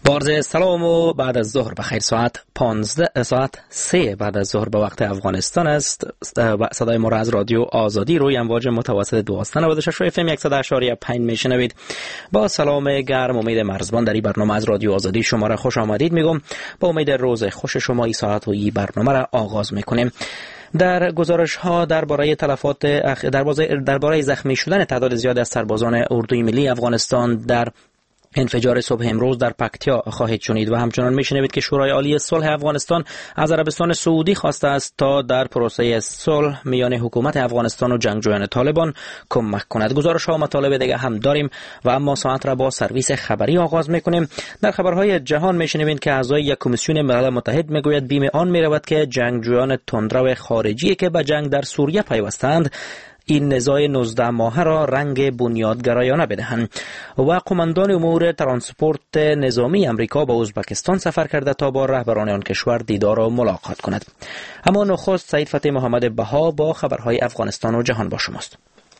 بارز سلام و بعد از ظهر بخیر. ساعت 3 بعد از ظهر به وقت افغانستان است. صدای ما را از رادیو آزادی روی امواج متوسط 1296 و FM 100.5 میشنوید. با سلام گرم، امید مرزبان در این برنامه از رادیو آزادی شما را خوش آمدید میگم. با امید روز خوش شما این ساعت و این برنامه را آغاز میکنیم. در گزارش ها درباره تلفات درباره زخمی شدن تعداد زیاد از سربازان اردوی ملی افغانستان در انفجار صبح امروز در پکتیا خواهید شنید و همچنان میشنوید که شورای عالی صلح افغانستان از عربستان سعودی خواسته است تا در پروسه صلح میان حکومت افغانستان و جنگجویان طالبان کمک کند. گزارش ها و مطالب دیگه هم داریم و اما ساعت را با سرویس خبری آغاز میکنیم. در خبرهای جهان میشنوید که اعضای یک کمیسیون ملل متحد میگوید بیم آن میرود که جنگجویان تندرو خارجی که به جنگ در سوریه پیوستند این نزاع 19 ماهه را رنگ بنیادگرایانه بدهند. و قماندان امور ترانسپورت نظامی امریکا به ازبکستان سفر کرده تا با رهبران آن کشور دیدار و ملاقات کند. اما نخست سید فتح محمد بها با خبرهای افغانستان و جهان با شماست.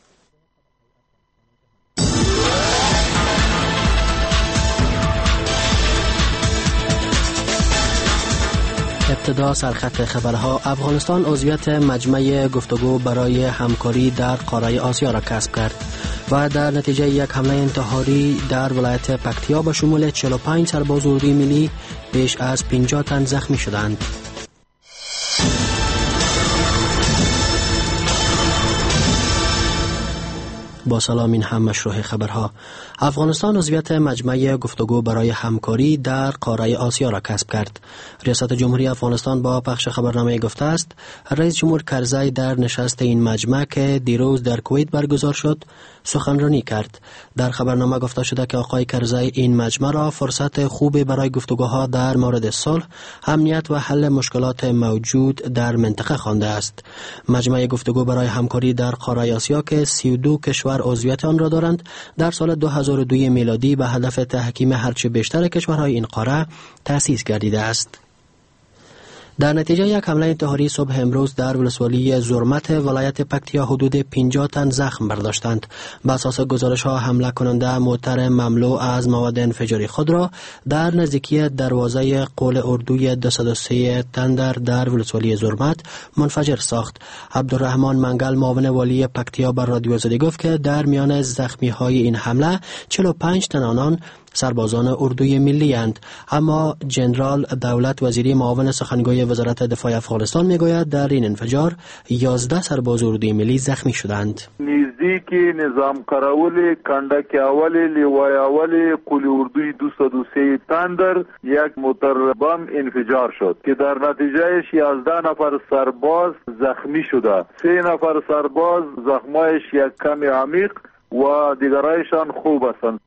ابتدا سرخط خبرها. افغانستان عضویت مجمع گفتگو برای همکاری در قاره آسیا را کسب کرد و در نتیجه یک حمله انتحاری در ولایت پکتیا به شمول 45 سرباز اردوی ملی بیش از 50 تن زخمی شدند. با سلام، این هم مشروع خبرها. افغانستان عضویت مجمع گفتگو برای همکاری در قاره آسیا را کسب کرد. ریاست جمهوری افغانستان با پخش خبرنامه گفته است رئیس جمهور کرزی در نشست این مجمع که دیروز در کویت برگزار شد سخنرانی کرد. در خبرنامه گفته شده که آقای کرزی این مجمع را فرصت خوبی برای گفتگوها در مورد صلح، امنیت و حل مشکلات موجود در منطقه خوانده است. مجمع گفتگو برای همکاری در قاره آسیا که 32 کشور عضویت آن را دارند در سال 2002 میلادی به هدف تحکیم هرچه بیشتر کشورهای این قاره تأسیس گردیده است. در نتیجه یک حمله انتحاری صبح امروز در ولسوالی زرمت ولایت پکتیا حدود 50 تن زخم برداشتند. بر اساس گزارش ها حمله کننده موتر مملو از مواد انفجاری خود را در نزدیکی دروازه قول اردوی 203 تندر در ولسوالی زرمت منفجر ساخت. عبدالرحمن منگل معاون والی پکتیا بر رادیو آزادی گفت که در میان زخمی های این حمله 45 تن آنان سربازان اردوی ملی اند. اما جنرال دولت وزیری معاون سخنگوی وزارت دفاع افغانستان میگوید در این انفجار 11 سرباز اردوی ملی زخمی شدند. نزدیکی نظام قراول کندک اول لیوای اول قول اردوی 203 تندر یک موتر بم انفجار شد که در نتیجهش 11 نفر سرباز زخمی شده. 3 نفر سرباز زخمایش یک کمی عمیق و دیگرایشان خوب هستند.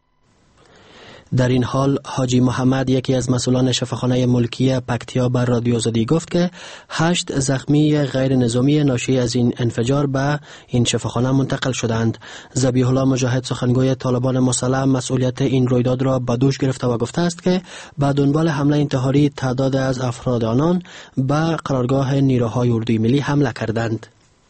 در این حال حاجی محمد، یکی از مسئولان شفاخانه ملکی پکتیا بر رادیو آزادی گفت که 8 زخمی غیر نظامی ناشی از این انفجار به این شفاخانه منتقل شدند. ذبیح الله مجاهد سخنگوی طالبان مسلح مسئولیت این رویداد را به دوش گرفته و گفته است که به دنبال حمله انتحاری تعداد از افراد آنان به قرارگاه نیروهای اردوی ملی حمله کردند.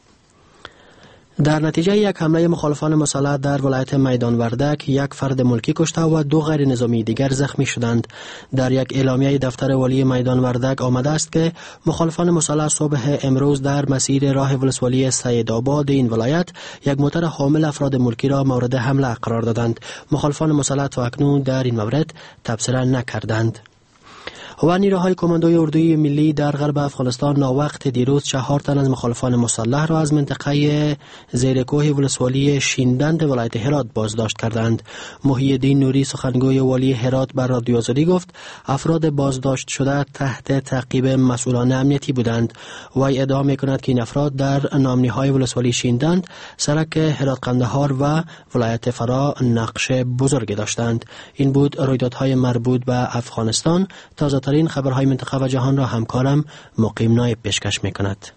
در نتیجه یک حمله مخالفان مسلح در ولایت میدان وردک یک فرد ملکی کشته و 2 غیر نظامی دیگر زخمی شدند. در یک اعلامیه دفتر والی میدان وردک آمده است که مخالفان مسلح صبح امروز در مسیر راه ولسوالی سیدآباد این ولایت یک موتر حامل افراد ملکی را مورد حمله قرار دادند. مخالفان مسلح تا اکنون در این مورد تبصره نکردند. و نیروهای کماندوی اردوی ملی در غرب افغانستان ناوقت دیروز 4 تن از مخالفان مسلح را از منطقه زیرکوه ولسوالی شیندند ولایت هرات بازداشت کردند. محی الدین نوری سخنگوی والی هرات بر رادیو آزادی گفت افراد بازداشت شده تحت تعقیب مسئولان امنیتی بودند. وی ادعا می‌کند که این افراد در نامنی‌های ولسوالی شیندند، سرک هرات قندهار و ولایت فرا نقش بزرگی داشتند. این بود رویدادهای مربوط به افغانستان. تازه ترین خبرهای منطقه و جهان را همکارم مقیم نایب پیشکش میکند.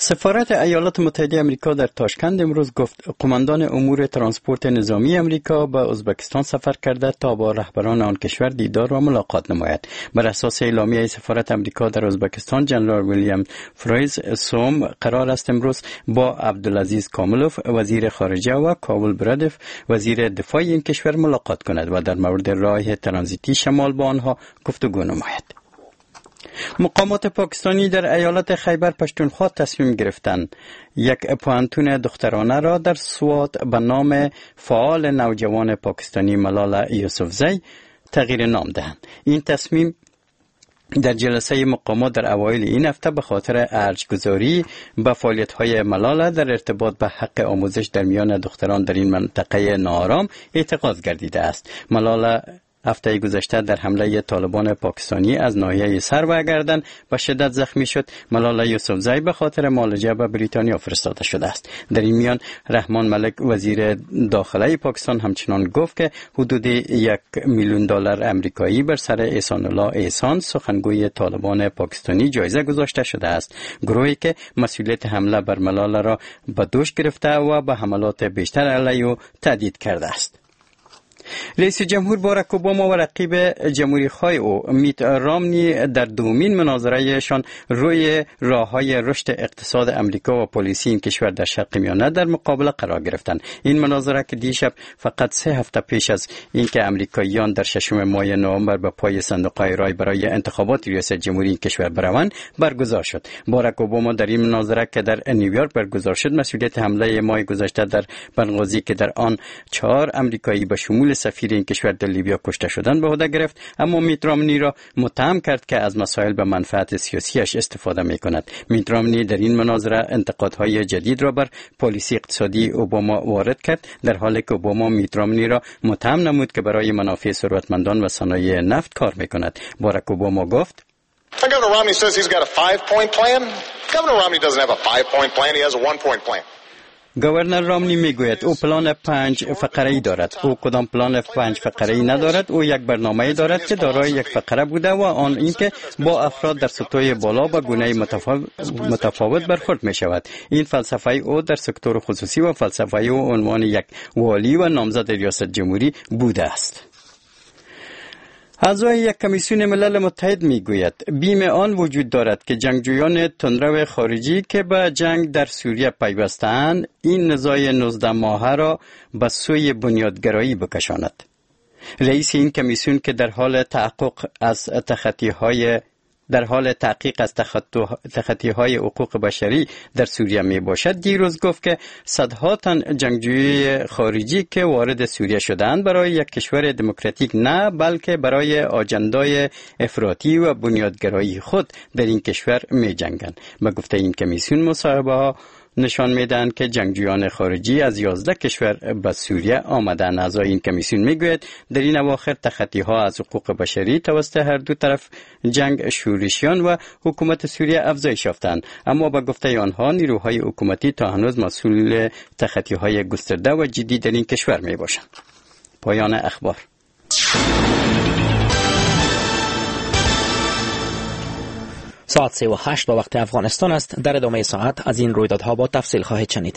سفارت ایالات متحده آمریکا در تاشکند امروز گفت قماندان امور ترانسپورت نظامی آمریکا به ازبکستان سفر کرده تا با رهبران آن کشور دیدار و ملاقات نماید. بر اساس اعلامیه سفارت آمریکا در ازبکستان، جنرال ویلیام فریز سوم قرار است امروز با عبدالعزیز کاملوف وزیر خارجه و کاول برادف وزیر دفاع این کشور ملاقات کند و در مورد راه ترانزیتی شمال با آنها گفتگو نماید. مقامات پاکستانی در ایالت خیبر پشتونخوا تصمیم گرفتند یک پوهنتون دخترانه را در سوات به نام فعال نوجوان پاکستانی ملالا یوسفزی تغییر نام دهند. این تصمیم در جلسه مقامات در اوایل این هفته به خاطر ارجگذاری به فعالیت‌های ملالا در ارتباط به حق آموزش در میان دختران در این منطقه ناآرام اتخاذ گردیده است. ملالا هفته گذشته در حمله طالبان پاکستانی از ناحیه سر و گردن به شدت زخمی شد. ملالا یوسفزی به خاطر معالجه به بریتانیا فرستاده شده است. در این میان رحمان ملک وزیر داخله پاکستان همچنان گفت که حدود $1 میلیون امریکایی بر سر احسان الله احسان سخنگوی طالبان پاکستانی جایزه گذاشته شده است. گروهی که مسئولیت حمله بر ملالا را به دوش گرفته و به حملات بیشتر علیه او تهدید کرده است. رئیس جمهور باراک اوباما و رقیب جمهوری خواه او میت رامنی در دومین مناظرهشان روی راههای رشد اقتصاد امریکا و پالیسی این کشور در شرق میانه در مقابله قرار گرفتند. این مناظره که دیشب فقط 3 هفته پیش از اینکه امریکاییان در 6 ماه نوامبر به پای صندوق‌های رای برای انتخابات ریاست جمهوری این کشور بروند برگزار شد. باراک اوباما در این مناظره که در نیویورک برگزار شد مسئولیت حمله ماه گذشته در بنغازی که در آن 4 امریکایی به شمول سفیر این کشور در لیبیا کشته شدند به عهده گرفت، اما میت رامنی را متهم کرد که از مسائل به منفعت سیاسیش استفاده می‌کند. میت رامنی در این مناظره انتقادهای جدید را بر پالیسی اقتصادی اوباما وارد کرد، در حالی که اوباما میت رامنی را متهم نمود که برای منافع ثروتمندان و صنایع نفت کار می‌کند. باراک اوباما گفت Governor Romney says he's got a 5-point plan. Governor Romney doesn't have a 5-point plan, he has a 1-point plan. گورنر رامنی میگوید او پلان 5 فقره‌ای دارد. او کدام پلان 5 فقره‌ای ندارد. او یک برنامه‌ای دارد که دارای یک فقره بوده و آن اینکه با افراد در سطوح بالا به گونه متفاوت برخورد می شود. این فلسفه او در سکتور خصوصی و فلسفه او عنوان یک والی و نامزد ریاست جمهوری بوده است. اعضای یک کمیسیون ملل متحد میگوید بیم آن وجود دارد که جنگجویان تندرو خارجی که به جنگ در سوریه پیوستند این نزاع 19 ماهه را به سوی بنیادگرایی بکشاند. رئیس این کمیسیون که در حال تحقیق از تخطی‌های حقوق بشری در سوریه می باشد دیروز گفت که صدها تن جنگجوی خارجی که وارد سوریه شدند برای یک کشور دموکراتیک نه بلکه برای آجندای افراطی و بنیادگرایی خود در این کشور می جنگند. به گفته این کمیسیون مصاحبه‌ها نشان میدهند که جنگجویان خارجی از 11 کشور به سوریه آمدند. اعضای این کمیسیون میگوید در این اواخر تخطی‌ها از حقوق بشری توسط هر دو طرف جنگ شورشیان و حکومت سوریه افزایش یافتند، اما به گفته آنها نیروهای حکومتی تا هنوز مسئول تخطی‌های گسترده و جدی در این کشور میباشند. پایان اخبار. ساعت 3:08 با وقت افغانستان است. در ادامه ساعت از این رویدادها با تفصیل خواهید شنید.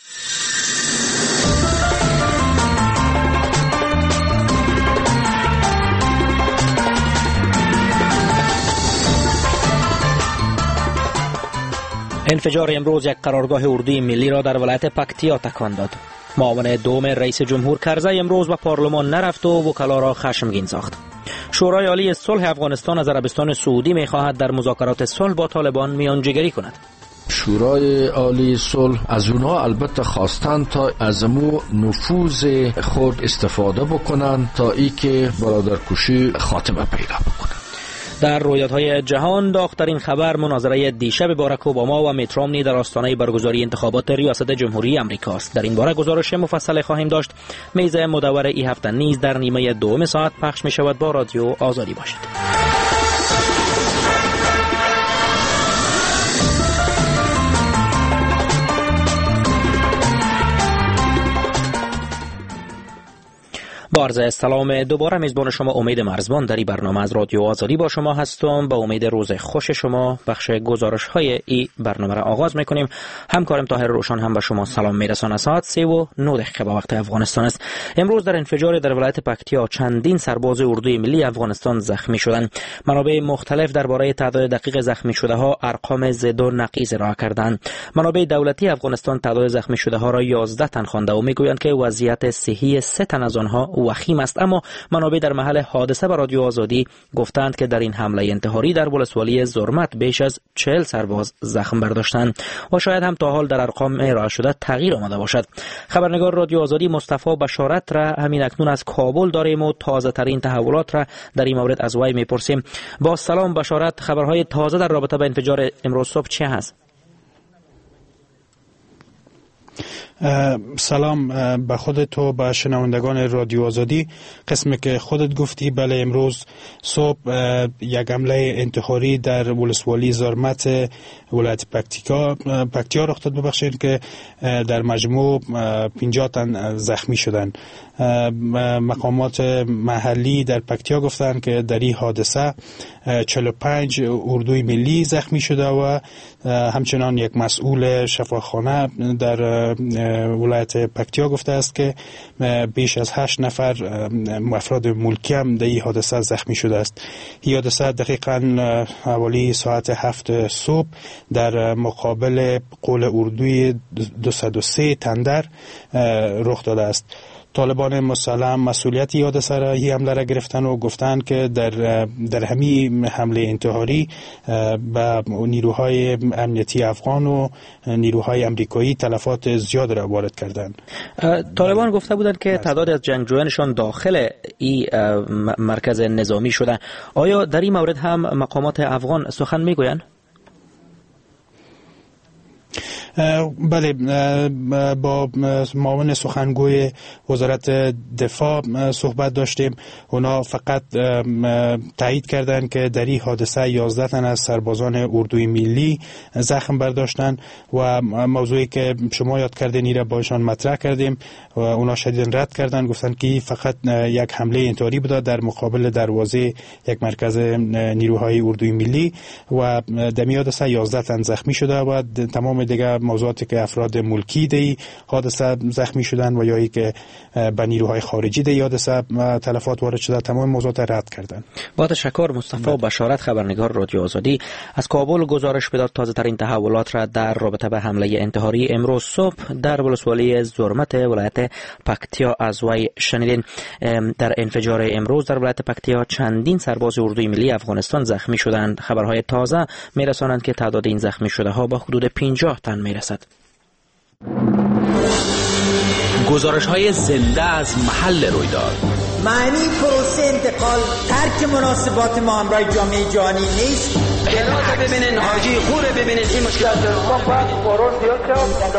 انفجار امروز یک قرارگاه اردوی ملی را در ولایت پکتیا تکان داد. معاون دوم رئیس جمهور کرزی امروز به پارلمان نرفت و وکلا را خشمگین ساخت. شورای عالی صلح افغانستان از عربستان سعودی می‌خواهد در مذاکرات صلح با طالبان میانجیگری کند. شورای عالی صلح از اونها البته خواستند تا از مو نفوذ خود استفاده بکنند تا ای که برادرکشی خاتمه پیدا بکنند. در رویدادهای جهان داغ‌ترین خبر مناظره دیشب باراک اوباما و میت رامنی در آستانه برگزاری انتخابات ریاست جمهوری آمریکا است. در این باره گزارش مفصل خواهیم داشت. میز مدور این هفته نیز در نیمه دوم ساعت پخش می شود. با رادیو آزادی باشید. با عرض سلام دوباره میزبان شما امید مرزبان در این برنامه از رادیو آزادی با شما هستم. با امید روز خوش شما بخش گزارش های این برنامه را آغاز میکنیم. همکارم طاهر روشن هم به شما سلام میرساند. ساعت 3:09 به وقت افغانستان است. امروز در انفجار در ولایت پکتیا چندین سرباز اردوی ملی افغانستان زخمی شدند. منابع مختلف درباره تعداد دقیق زخمی شده ها ارقام ضد و نقیض ارائه کردند. منابع دولتی افغانستان تعداد زخمی شده ها را 11 تن خوانده و میگویند که وضعیت صحی 3 تن از آنها وخیم است. اما منابع در محل حادثه به رادیو آزادی گفتند که در این حمله انتحاری در ولسوالی زرمت بیش از 40 سرباز زخم برداشتند و شاید هم تا حال در ارقام ارائه شده تغییر آمده باشد. خبرنگار رادیو آزادی مصطفی بشارت را همین اکنون از کابل داریم و تازه ترین تحولات را در این مورد از وی میپرسیم. با سلام بشارت، خبرهای تازه در رابطه با انفجار امروز صبح چه هست؟ سلام به خودت و به شنوندگان رادیو آزادی. قسمی که خودت گفتی، بله، امروز صبح یک حمله انتحاری در ولسوالی زرمت ولایت پکتیا رخ داد، ببخشید، که در مجموع 50 تن زخمی شدند. مقامات محلی در پکتیا گفتند که در این حادثه 45 اردوی ملی زخمی شده و همچنان یک مسئول شفاخانه در ولایت پکتیا گفته است که بیش از 8 نفر افراد ملکی هم در این حادثه زخمی شده است. این حادثه دقیقاً حوالی ساعت 7 صبح در مقابل قول اردوی 203 تندر رخ داده است. طالبان مسلح مسئولیت حادثه را حمله را گرفتن و گفتند که در همین حمله انتحاری به نیروهای امنیتی افغان و نیروهای امریکایی تلفات زیاد را وارد کردند. طالبان گفته بودند که تعداد از جنگجویانشان داخل این مرکز نظامی شده. آیا در این مورد هم مقامات افغان سخن میگویند؟ بله، با معاون سخنگوی وزارت دفاع صحبت داشتیم. اونا فقط تایید کردند که در این حادثه 11 تن از سربازان اردوی ملی زخم برداشتن و موضوعی که شما یاد کردین را باشان مطرح کردیم و اونا شدیداً رد کردن، گفتن که فقط یک حمله انتحاری بوده در مقابل دروازه یک مرکز نیروهای اردوی ملی و در این حادثه 11 تن زخمی شده و تمام دیگر موضوعاتی که افراد ملکی دی حادثه زخمی شدن و یا ای که به نیروهای خارجی دی حادثه تلفات وارد شده، تمام موضوعات رد کردن. با تشکر مصطفی بشارت، خبرنگار رادیو آزادی از کابل گزارش بداد. تازه ترین تحولات را در رابطه به حمله انتحاری امروز صبح در ولسوالی زرمت ولایت پکتیا از وی شنیدین. در انفجار امروز در ولایت پکتیا چندین سرباز اردوی ملی افغانستان زخمی شدند. خبرهای تازه میرسانند که تعداد این زخمی شده ها به حدود 50 تن میرسد. گزارش های زنده از محل رویداد. معنی پروسه انتقال ترک مناسبات ما همراه جامعه جهانی نیست. هرات ببینین، حاجی خوره ببینین، این مشکلات ما باید قرار زیاد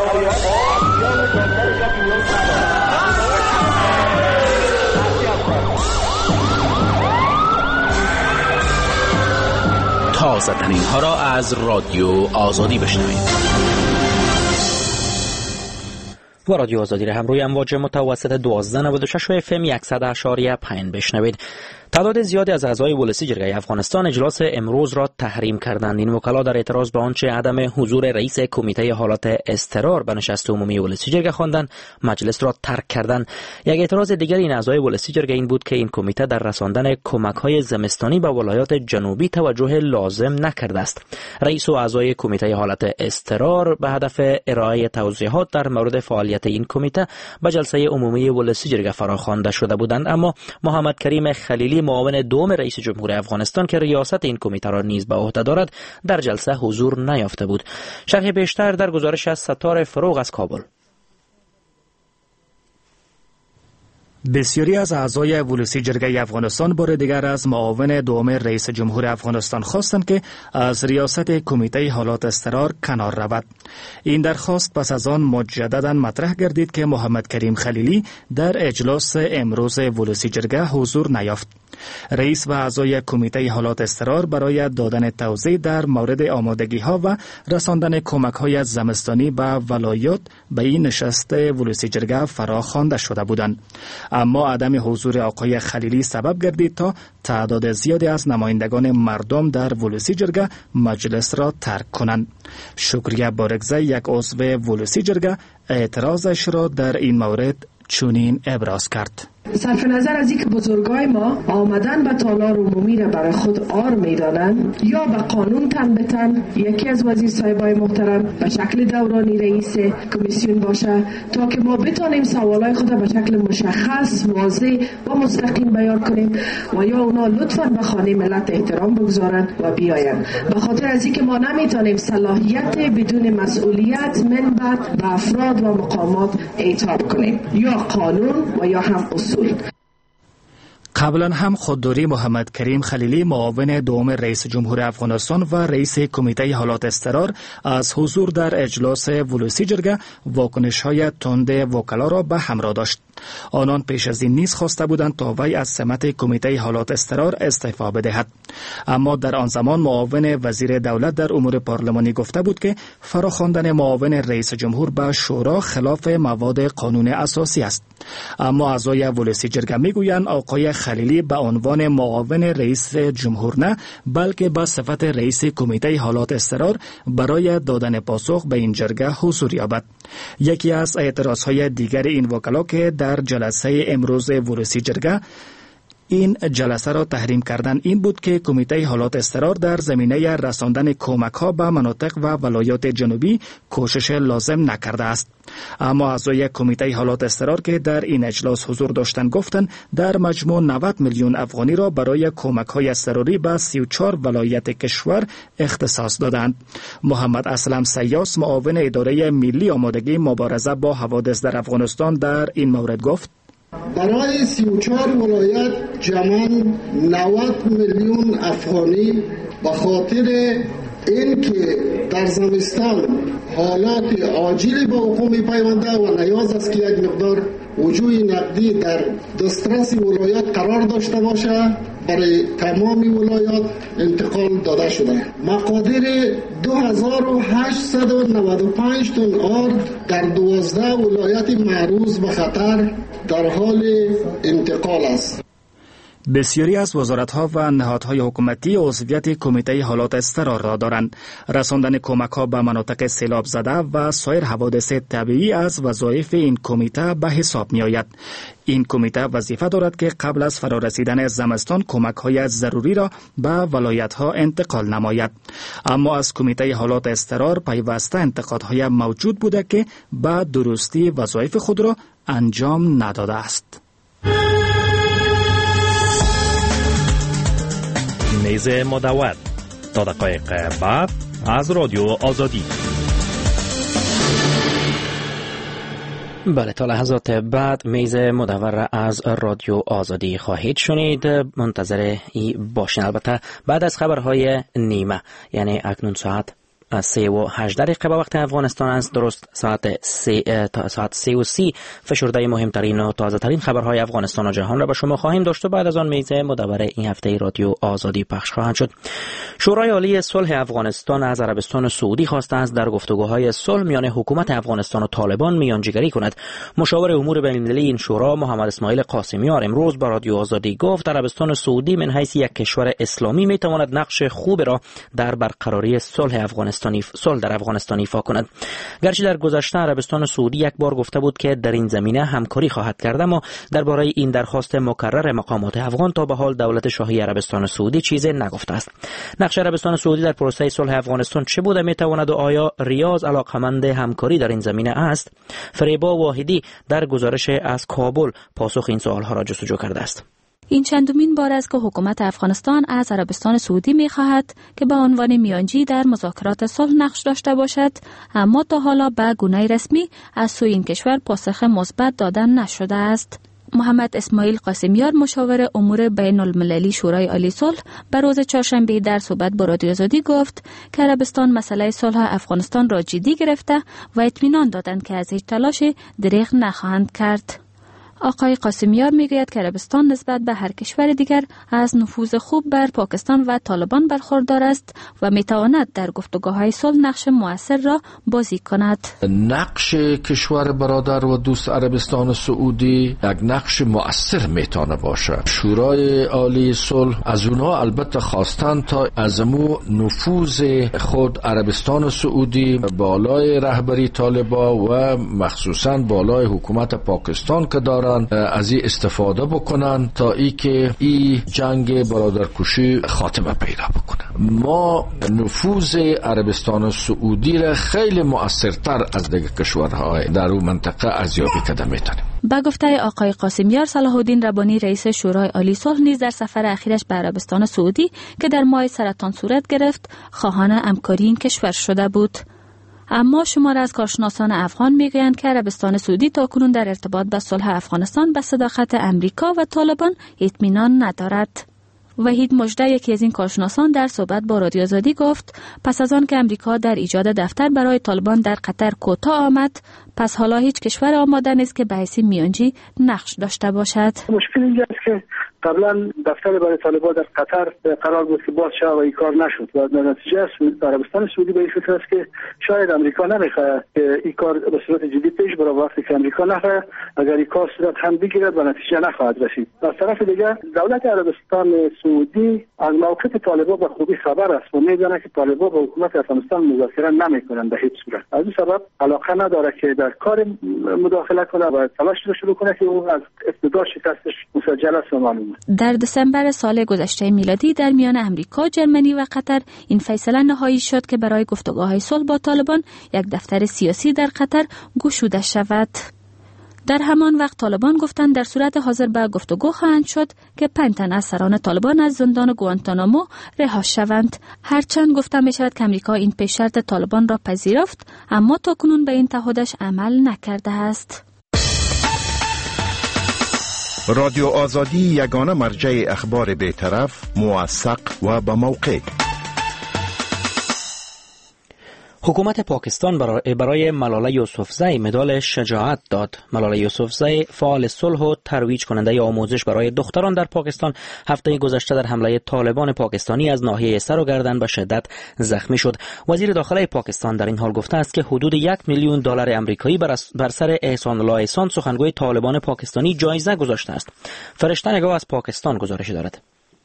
تازه ترین ها را از رادیو آزادی بشنوید. و رادیو آزادی را هم روی امواج متوسط 1296 و FM 100.5 بشنوید. تعداد زیادی از اعضای ولسی جرگه افغانستان اجلاس امروز را تحریم کردند. این وکلا در اعتراض به آنچه عدم حضور رئیس کمیته حالات اضطرار به نشست عمومی ولسی جرگه خواندند، مجلس را ترک کردند. یک اعتراض دیگر این اعضای ولسی جرگه این بود که این کمیته در رساندن کمک‌های زمستانی به ولایات جنوبی توجه لازم نکرده است. رئیس و اعضای کمیته حالات اضطرار به هدف ارائه توضیحات در مورد فعالیت این کمیته به جلسه عمومی ولسی جرگه فراخوانده شده بودند، اما محمد کریم خلیلی معاون دوم رئیس جمهور افغانستان که ریاست این کمیته را نیز به عهده دارد در جلسه حضور نیافته بود. شرح بیشتر در گزارش از ستار فروغ از کابل. بسیاری از اعضای ولسی جرگه افغانستان بار دیگر از معاون دوم رئیس جمهور افغانستان خواستند که از ریاست کمیته حالات اضطرار کنار رود. این درخواست پس از آن مجددا مطرح گردید که محمد کریم خلیلی در اجلاس امروز ولسی جرگه حضور نیافت. رئیس و اعضای کمیته حالات اضطرار برای دادن توضیح در مورد آمادگی‌ها و رساندن کمک‌های زمستانی به ولایات به این نشست ولسی جرگه فرا خوانده شده بودند. اما عدم حضور آقای خلیلی سبب گردید تا تعداد زیادی از نمایندگان مردم در ولسی جرگه مجلس را ترک کنند. شکریه بارگزی، یک عضو ولسی جرگه، اعتراضش را در این مورد چنین ابراز کرد: صرف نظر از اینکه بزرگای ما آمدن به تالار عمومی را برای خود آر میدانند یا به قانون تن به تن، یکی از وزیر صاحبای محترم به شکل دورانی رئیس کمیسیون باشه تا که ما بتانیم سوالای خود به شکل مشخص، واضح و مستقیم بیان کنیم، و یا اونا لطفاً به خانه ملت احترام بگذارند و بیایند. به خاطر از اینکه ما نمیتونیم صلاحیت بدون مسئولیت منبت به افراد و مقامات اعطاب کنیم، یا قانون و یا هم اصول. قبلا هم خودداری محمد کریم خلیلی، معاون دوم رئیس جمهور افغانستان و رئیس کمیته حالات اضطرار، از حضور در اجلاس ولسی جرگه واکنش‌های تند وکلا را به همراه داشت. آنان پیش از این نیز خواسته بودند تا وی از سمت کمیته حالات اضطرار استعفا بدهد، اما در آن زمان معاون وزیر دولت در امور پارلمانی گفته بود که فراخواندن معاون رئیس جمهور به شورا خلاف مواد قانون اساسی است. اما اعضای ولسی جرگه میگویند آقای خلیلی به عنوان معاون رئیس جمهور نه، بلکه به صفت رئیس کمیته حالات اضطرار برای دادن پاسخ به این جرگه حضور یابد. یکی از اعتراضهای دیگر این وکلا که در جلسه امروز ولسی جرگه این جلسه را تحریم کردن این بود که کمیته حالات اضطرار در زمینه رساندن کمک‌ها به مناطق و ولایات جنوبی کوشش لازم نکرده است. اما اعضای کمیته حالات اضطرار که در این اجلاس حضور داشتند گفتند در مجموع 90 میلیون افغانی را برای کمک‌های اضطراری به 34 ولایت کشور اختصاص دادند. محمد اسلم سیاس، معاون اداره ملی آمادگی مبارزه با حوادث در افغانستان، در این مورد گفت: برای 34 ولایت جمعاً 90 میلیون افغانی به خاطر اینکه در زمستان حالات عاجلی به حکومت پیونده و نیاز است که یک مقدار وجوه نقدی در دسترس ولایات قرار داشته باشه، برای تمام ولایات انتقال داده شده. مقادیر 2895 تن آرد در 12 ولایت معرض به خطر در حال انتقال است. بسیاری از وزارت‌ها و نهادهای حکومتی عضویت کمیته حالات اضطرار را دارند. رساندن کمک‌ها به مناطق سیلاب زده و سایر حوادث طبیعی از وظایف این کمیته به حساب می‌آید. این کمیته وظیفه دارد که قبل از فرارسیدن زمستان کمک‌های ضروری را به ولایت‌ها انتقال نماید. اما از کمیته حالات اضطرار پیوسته انتقادهای موجود بوده که به درستی وظایف خود را انجام نداده است. میز مدور تا دقایق بعد از رادیو آزادی. بله، تا لحظات بعد میز مدور از رادیو آزادی خواهید شنید. منتظر ای باشین. البته بعد از خبرهای نیمه، یعنی اکنون ساعت 3:08 به وقت افغانستان است. درست ساعت 3:30 فشرده مهمترین و تازه ترین خبرهای افغانستان و جهان را به شما خواهیم داشت و بعد از آن میز مدور این هفته رادیو آزادی پخش خواهد شد. شورای عالی صلح افغانستان از عربستان سعودی خواسته است در گفتگوهای صلح میان حکومت افغانستان و طالبان میانجیگری کند. مشاور امور بین‌المللی این شورا محمد اسماعیل قاسمیار امروز به رادیو آزادی گفت عربستان سعودی من حیث یک کشور اسلامی میتواند نقش خوب را در برقراری صلح در افغانستان ایفا کند. گرچه در گذشته عربستان سعودی یک بار گفته بود که در این زمینه همکاری خواهد کرد، اما درباره این درخواست مکرر مقامات افغان تا به حال دولت شاهی عربستان سعودی چیزی نگفته است. نقش عربستان سعودی در پروسه صلح افغانستان چه بوده میتواند و آیا ریاض علاقمند همکاری در این زمینه است؟ فریبا واحدی در گزارش از کابل پاسخ این سوالها را جستجو کرده است. این چندمین بار است که حکومت افغانستان از عربستان سعودی می‌خواهد که به عنوان میانجی در مذاکرات صلح نقش داشته باشد، اما تا حالا به گونه رسمی از سوی این کشور پاسخ مثبت دادن نشده است. محمد اسماعیل قاسمیار، مشاور امور بین المللی شورای عالی صلح، به روز چهارشنبه در صحبت با رادیو آزادی گفت که عربستان مسئله صلح افغانستان را جدی گرفته و اطمینان دادند که از هیچ تلاش دریغ نخواهند کرد. آقای قاسمیار میگوید که عربستان نسبت به هر کشور دیگر از نفوذ خوب بر پاکستان و طالبان برخوردار است و میتواند در گفتگوهای صلح نقش مؤثر را بازی کند. نقش کشور برادر و دوست عربستان سعودی یک نقش مؤثر میتونه باشه. شورای عالی صلح از اونها البته خواستن تا از مو نفوذ خود عربستان سعودی بالای رهبری طالبان و مخصوصا بالای حکومت پاکستان که دارن از این استفاده بکنن تا ای که این جنگ برادرکشی خاتمه پیدا بکنه. ما نفوذ عربستان سعودی را خیلی مؤثرتر از دیگر کشورهای در اون منطقه ارزیابی کرده میتونیم. با گفته آقای قاسمیار، صلاح الدین ربانی رئیس شورای عالی صلح نیز در سفر اخیرش به عربستان سعودی که در ماه سرطان صورت گرفت خواهان همکاری این کشور شده بود. اما شمار از کارشناسان افغان میگویند که عربستان سعودی تاکنون در ارتباط با صلح افغانستان به صداقت امریکا و طالبان اطمینان ندارد. وحید مژده، یکی از این کارشناسان، در صحبت با رادیو آزادی گفت پس از آن که امریکا در ایجاد دفتر برای طالبان در قطر کوتاه آمد، پس حالا هیچ کشور آماده نیست که به حیث میانجی نقش داشته باشد. مشکل اینجاست که قبلا دفتر برای طالبان در قطر قرار بود که باز شد و این کار نشد و در نتیجه عربستان سعودی به این فکر است که شاید امریکا نمیخواد که این کار به صورت جدی پیش بره. وقتی که امریکا نخواد اگر این کار صورت هم بگیرد و نتیجه نخواهد رسید. از طرف دیگر دولت عربستان سعودی از موقف طالبان به خوبی خبر است و میدونه که طالبان با حکومت افغانستان مذاکره نمیکنند به هیچ صورت. از این سبب علاقه نداره که در کار مداخله کنه و تلاش رو شروع کنه که اون از ابتدا شکستش مسجل است و معلومه. در دسامبر سال گذشته میلادی در میان امریکا، جرمنی و قطر این فیصله نهایی شد که برای گفتگوهای صلح با طالبان یک دفتر سیاسی در قطر گشوده شود. در همان وقت طالبان گفتند در صورت حاضر به گفتگو خواهند شد که 5 تن از سران طالبان از زندان گوانتانامو رها شوند. هرچند گفته می شود که امریکا این پیش شرط طالبان را پذیرفت، اما تاکنون به این تعهدش عمل نکرده است. رادیو آزادی یگانه مرجع اخبار بی‌طرف، موثق و با موقع. حکومت پاکستان برای ملاله یوسفزئی مدال شجاعت داد. ملاله یوسفزئی فعال صلح و ترویج کننده آموزش برای دختران در پاکستان هفته گذشته در حمله طالبان پاکستانی از ناحیه سر و گردن به شدت زخمی شد. وزیر داخله پاکستان در این حال گفته است که حدود $1,000,000 آمریکایی بر سر احسان الله احسان، سخنگوی طالبان پاکستانی، جایزه گذاشته است. فرشته نگاه از پاکستان گزارش دارد.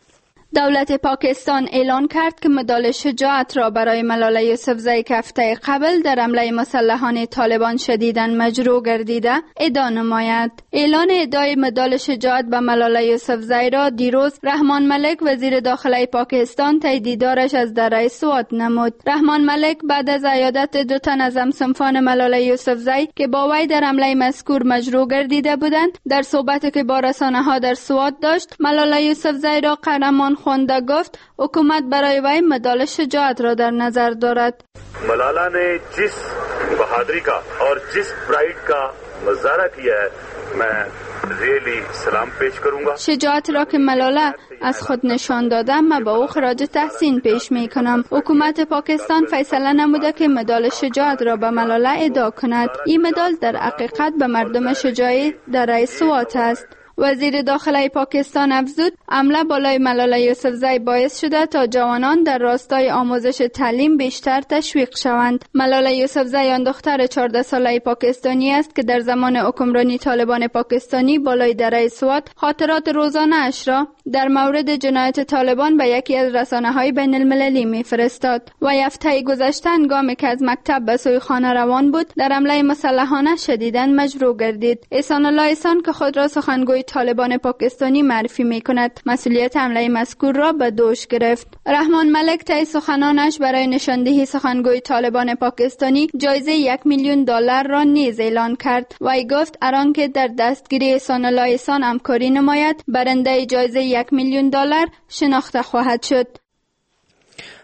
دولت پاکستان اعلان کرد که مدال شجاعت را برای ملاله یوسفزئی که هفته قبل در حمله مسلحانه طالبان شدیداً مجروح گردیده ادا نماید. اعلان ادای مدال شجاعت به ملاله یوسفزئی را دیروز رحمان ملک وزیر داخله پاکستان طی دیدارش از دره سوات نمود. رحمان ملک بعد از عیادت 2 تن از همصنفان ملاله یوسفزئی که با وی در حمله مذکور مجروح گردیده بودند، در صحبتی که با رسانه‌ها در سوات داشت، ملاله یوسفزئی را قهرمان خونده گفت حکومت برای وی مدال شجاعت را در نظر دارد. ملالا نے جس بہادری کا اور جس پرائیڈ کا مظاہرہ کیا ہے میں ریلی سلام پیش کروں گا. شجاعت را که ملاله از خود نشان داده من به او خراج تحسین پیش می کنم. حکومت پاکستان فیصله نموده که مدال شجاعت را به ملاله اهدا کند. این مدال در حقیقت به مردم شجاعی در سوات است. وزیر داخله پاکستان افزود حمله بالای ملاله یوسفزئی باعث شده تا جوانان در راستای آموزش تعلیم بیشتر تشویق شوند. ملاله یوسفزئی آن دختر 14 ساله پاکستانی است که در زمان حکمرانی طالبان پاکستانی بالای دره سوات خاطرات روزانه اش را در مورد جنایت طالبان به یکی از رسانه‌های بین المللی می‌فرستاد و هفته گذشته هنگامی که از مکتب به سوی خانه روان بود در حمله مسلحانه شدیداً مجروح گردید. احسان الله احسان که خود را سخنگوی طالبان پاکستانی معرفی می‌کند، مسئولیت حمله مذکور را به دوش گرفت. رحمان ملک طی سخنانش برای نشاندهی سخنگوی طالبان پاکستانی جایزه $1,000,000 را نیز اعلان کرد و ای گفت اران که در دستگیری احسان الله احسان همکاری نماید، برنده جایزه $1,000,000 شناخته خواهد شد.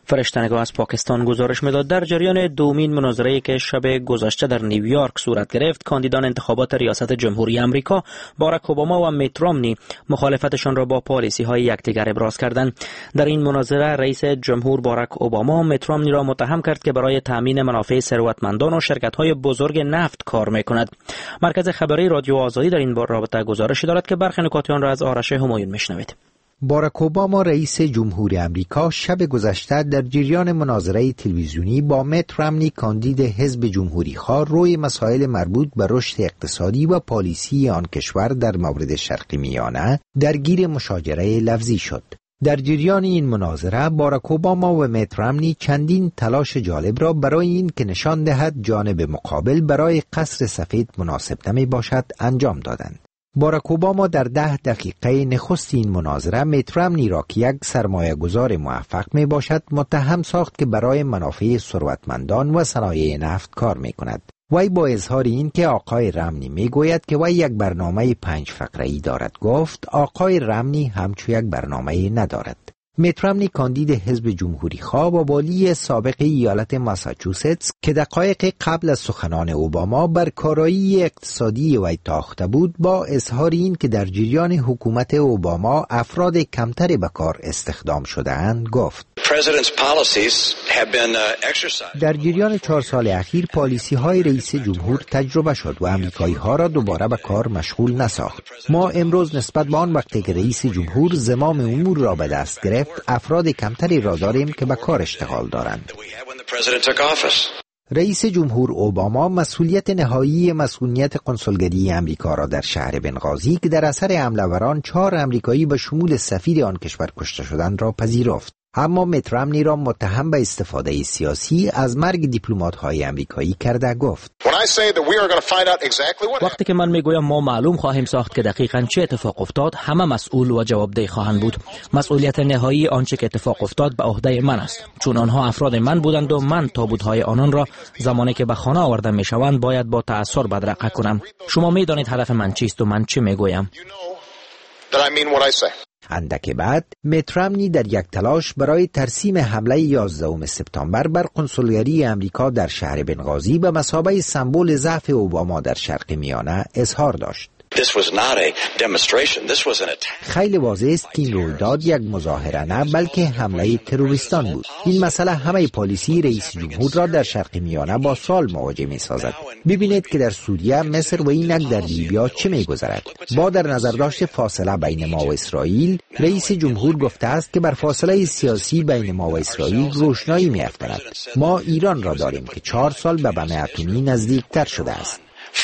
فرشته‌نگاه از پاکستان گزارش می‌داد در جریان دومین مناظره‌ای که شب گذشته در نیویورک صورت گرفت، کاندیدان انتخابات ریاست جمهوری آمریکا باراک اوباما و میت رامنی مخالفتشان را با پالیسی‌های یکدیگر ابراز کردند. در این مناظره رئیس جمهور باراک اوباما میت رامنی را متهم کرد که برای تامین منافع ثروتمندان و شرکت‌های بزرگ نفت کار می‌کند. مرکز خبری رادیو آزادی در این رابطه گزارش دارد که برخی نکات آن را از آرش همایون می‌شنوید. باراک اوباما رئیس جمهور آمریکا شب گذشته در جریان مناظره تلویزیونی با میت رامنی کاندید حزب جمهوری‌خواه روی مسائل مربوط به رشد اقتصادی و پالیسی آن کشور در مورد شرق میانه درگیر مشاجره لفظی شد. در جریان این مناظره باراک اوباما و میت رامنی چندین تلاش جالب را برای این که نشان دهد جانب مقابل برای قصر سفید مناسب نمی باشد انجام دادند. باراک اوباما در 10 دقیقه نخست این مناظره میت رامنی را که یک سرمایه گذار موفق می باشد متهم ساخت که برای منافع ثروتمندان و صنایع نفت کار می کند. وی با اظهار این که آقای رامنی می گوید که وی یک برنامه 5 فقره‌ای دارد گفت آقای رامنی همچو یک برنامه ندارد. میت رامنی کاندید حزب جمهوری خواه و والی سابق ایالت ماساچوستس که دقایق قبل از سخنان اوباما بر کارایی اقتصادی وی تاخته بود با اظهار این که در جریان حکومت اوباما افراد کمتری به کار استخدام شده‌اند گفت در جریان 4 سال اخیر پالیسی های رئیس جمهور تجربه شد و امریکایی ها را دوباره به کار مشغول نساخت. ما امروز نسبت به آن وقتی که رئیس جمهور زمام امور را به دست گرفت افراد کمتری را داریم که به کار اشتغال دارند. رئیس جمهور اوباما مسئولیت نهایی مسئولیت قنصلگری امریکا را در شهر بنغازی که در اثر حمله آوران 4 امریکایی به شمول سفیر آن کشور کشته شدند را پذیرفت. اما میت رامنی را متهم به استفاده سیاسی از مرگ دیپلمات‌های آمریکایی کرده گفت وقتی که من میگویم ما معلوم خواهیم ساخت که دقیقاً چه اتفاق افتاد، همه مسئول و جوابدهی خواهند بود. مسئولیت نهایی آنچه که اتفاق افتاد به عهده من است، چون آنها افراد من بودند و من تابوت‌های آنان را زمانی که به خانه آورده میشوند باید با تأثیر بدرقه کنم. شما میدانید هدف من چیست و من چه میگویم. اندک بعد میت رامنی در یک تلاش برای ترسیم حمله 11 سپتامبر بر قنصلگری امریکا در شهر بنغازی به مثابه سمبل ضعف اوباما در شرق میانه اظهار داشت. خیلی واضح است که این رویداد یک مظاهره نه بلکه حمله تروریستان بود. این مسئله همه پالیسی رئیس جمهور را در شرق میانه با سوال مواجه می سازد. ببینید که در سوریه، مصر و اینک در لیبیا چه می گذرد. با در نظر داشت فاصله بین ما و اسرائیل، رئیس جمهور گفته است که بر فاصله سیاسی بین ما و اسرائیل روشنایی می افکند. ما ایران را داریم که 4 سال به بم اتمی نزدیکتر شده است.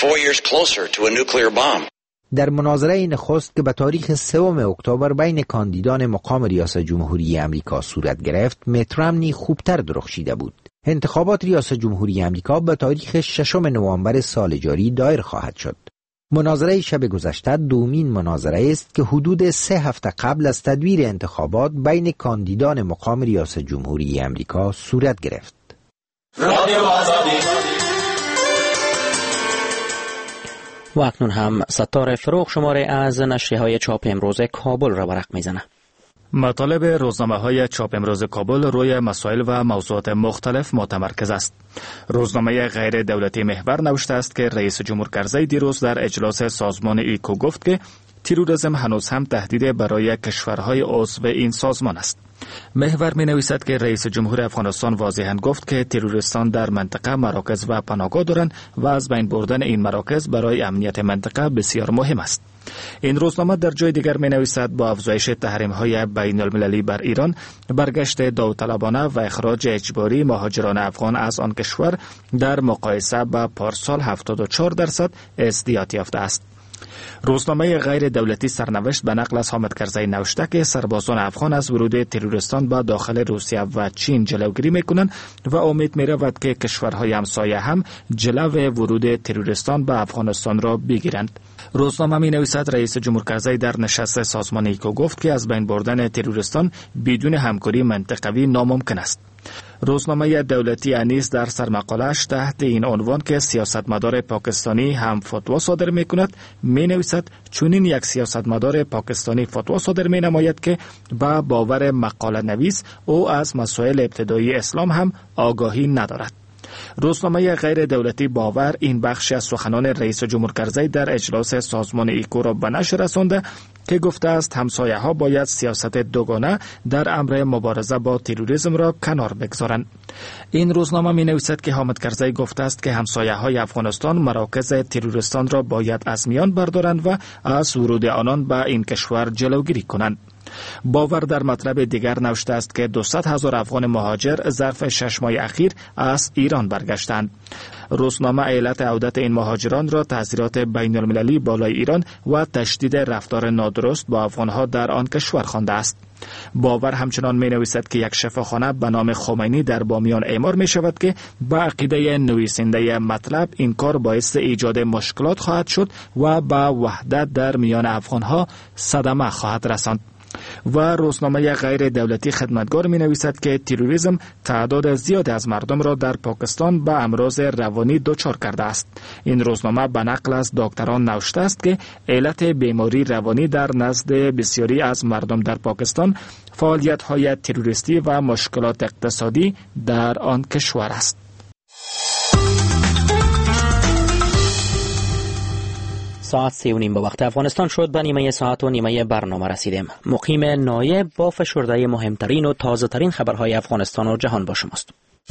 در مناظره نخست که به تاریخ 3 اکتبر بین کاندیدان مقام ریاست جمهوری آمریکا صورت گرفت، میت رامنی خوبتر درخشیده بود. انتخابات ریاست جمهوری آمریکا به تاریخ 6 نوامبر سال جاری دایر خواهد شد. مناظره شب گذشته دومین مناظره است که حدود 3 هفته قبل از تدویر انتخابات بین کاندیدان مقام ریاست جمهوری آمریکا صورت گرفت. رادیو آزادی. و اکنون هم ستاره فروغ شماره از نشریه‌های چاپ امروز کابل را ورق میزنه. مطالب روزنامه‌های چاپ امروز کابل روی مسائل و موضوعات مختلف متمرکز است. روزنامه غیر دولتی محور نوشته است که رئیس جمهور کرزی دیروز در اجلاس سازمان ایکو گفت که تروریسم هنوز هم تهدید برای کشورهای عضو این سازمان است. محور می نویسد که رئیس جمهور افغانستان واضحاً گفت که تروریستان در منطقه مراکز و پناهگاه دارند و از بین بردن این مراکز برای امنیت منطقه بسیار مهم است. این روزنامه در جای دیگر می نویسد با افزایش تحریم‌های بین المللی بر ایران، برگشت داوطلبانه و اخراج اجباری مهاجران افغان از آن کشور در مقایسه با پارسال 74% ازدیاد یافته است. روزنامه غیر دولتی سرنوشت به نقل از حامد کرزی نوشته که سربازان افغان از ورود تروریستان به داخل روسیه و چین جلوگیری میکنند و امید میرود که کشورهای همسایه هم جلو ورود تروریستان به افغانستان را بگیرند. روزنامه می نویسد رئیس جمهور کرزی در نشست سازمان ایکو گفت که از بین بردن تروریستان بدون همکاری منطقوی ناممکن است. روزنامه دولتی انیس در سرمقاله‌اش تحت این عنوان که سیاستمدار پاکستانی هم فتوا صادر می‌کند می‌نویسد چنین یک سیاستمدار پاکستانی فتوا صادر می‌نماید که با باور مقاله نویس او از مسائل ابتدایی اسلام هم آگاهی ندارد. روزنامه غیر دولتی باور این بخش از سخنان رئیس جمهور کرزی در اجلاس سازمان ایکو را به نشر رسانده که گفته است همسایه ها باید سیاست دوگانه در امر مبارزه با تروریسم را کنار بگذارند. این روزنامه می نویسد که حامد کرزی گفته است که همسایه های افغانستان مراکز تروریستان را باید از میان بردارند و از ورود آنان به این کشور جلوگیری کنند. باور در مطلب دیگر نوشته است که 200,000 افغان مهاجر ظرف 6 ماه اخیر از ایران برگشتند. روزنامه علت عودت این مهاجران را تاثیرات بین المللی بالای ایران و تشدید رفتار نادرست با افغانها در آن کشور خوانده است. باور همچنان می نویسد که یک شفاخانه به نام خمینی در بامیان اعمار می شود که با عقیده نویسنده مطلب این کار باعث ایجاد مشکلات خواهد شد و با وحدت در میان افغانها صدمه خواهد رساند. و روزنامه غیر دولتی خدمتگار می نویسد که تروریسم تعداد زیادی از مردم را در پاکستان به امراض روانی دچار کرده است. این روزنامه به نقل از دکتران نوشته است که علت بیماری روانی در نزد بسیاری از مردم در پاکستان فعالیت‌های تروریستی و مشکلات اقتصادی در آن کشور است. ساعت 3:30 به وقت افغانستان شد. به نیمه ساعت و نیمه برنامه رسیدیم. مقیم نایب با فشرده مهمترین و تازه ترین خبرهای افغانستان و جهان با شماست.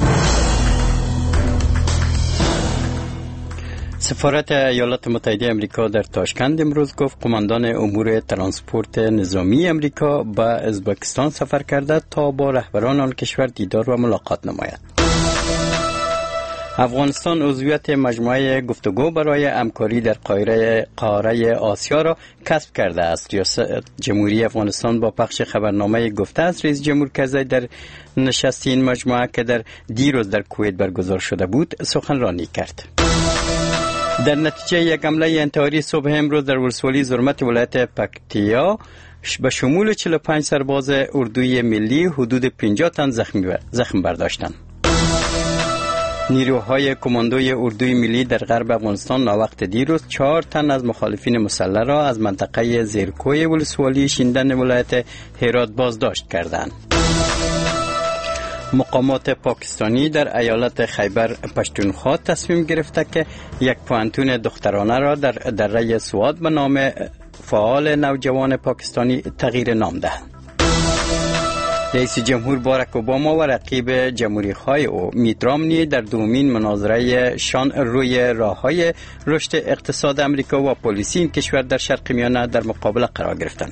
سفارت ایالات متحده امریکا در تاشکند امروز گفت قماندان امور ترانسپورت نظامی امریکا به ازبکستان سفر کرده تا با رهبران آن کشور دیدار و ملاقات نماید. افغانستان عضویت مجموعه گفتگو برای همکاری در قاره آسیا را کسب کرده است. ریاست جمهوری افغانستان با پخش خبرنامه گفته است رئیس جمهور کرزی در نشست این مجموعه که در دیروز در کویت برگزار شده بود سخنرانی کرد. در نتیجه یک حمله انتحاری صبح امروز در ولسوالی زرمت ولایت پکتیا به شمول 45 سرباز اردوی ملی حدود 50 تن زخم برداشتند. نیروهای کماندوی اردوی ملی در غرب افغانستان ناوقت دیروز 4 تن از مخالفین مسلح را از منطقه زیرکوی ولسوالی شیندن ولایت هرات بازداشت کردند. مقامات پاکستانی در ایالت خیبر پشتونخوا تصمیم گرفته که یک پوهنتون دخترانه را در دره سوات به نام فعال نوجوان پاکستانی تغییر نام دهند. رئیس جمهور باراک اوباما و رقیب جمهوری‌خواه او میت رامنی در دومین مناظره شان روی راه‌های رشد اقتصاد امریکا و پلیسی این کشور در شرق میانه در مقابله قرار گرفتند.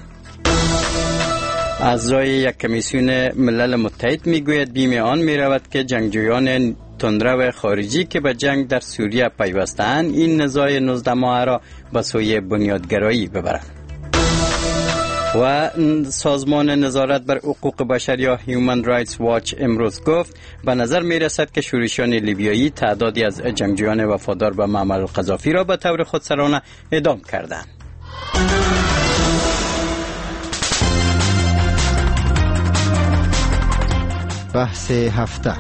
اعضای یک کمیسیون ملل متحد میگوید بیم آن میرود که جنگجویان تندرو خارجی که به جنگ در سوریه پیوسته‌اند این نزاع 19 ماهه را به سوی بنیادگرایی ببرند. و سازمان نظارت بر حقوق بشر یا هیومن رایتس واچ امروز گفت به نظر می رسد که شورشیان لیبیایی تعدادی از جنگجویان وفادار به معمر القذافی را به طور خودسرانه اعدام کردند. بحث هفته.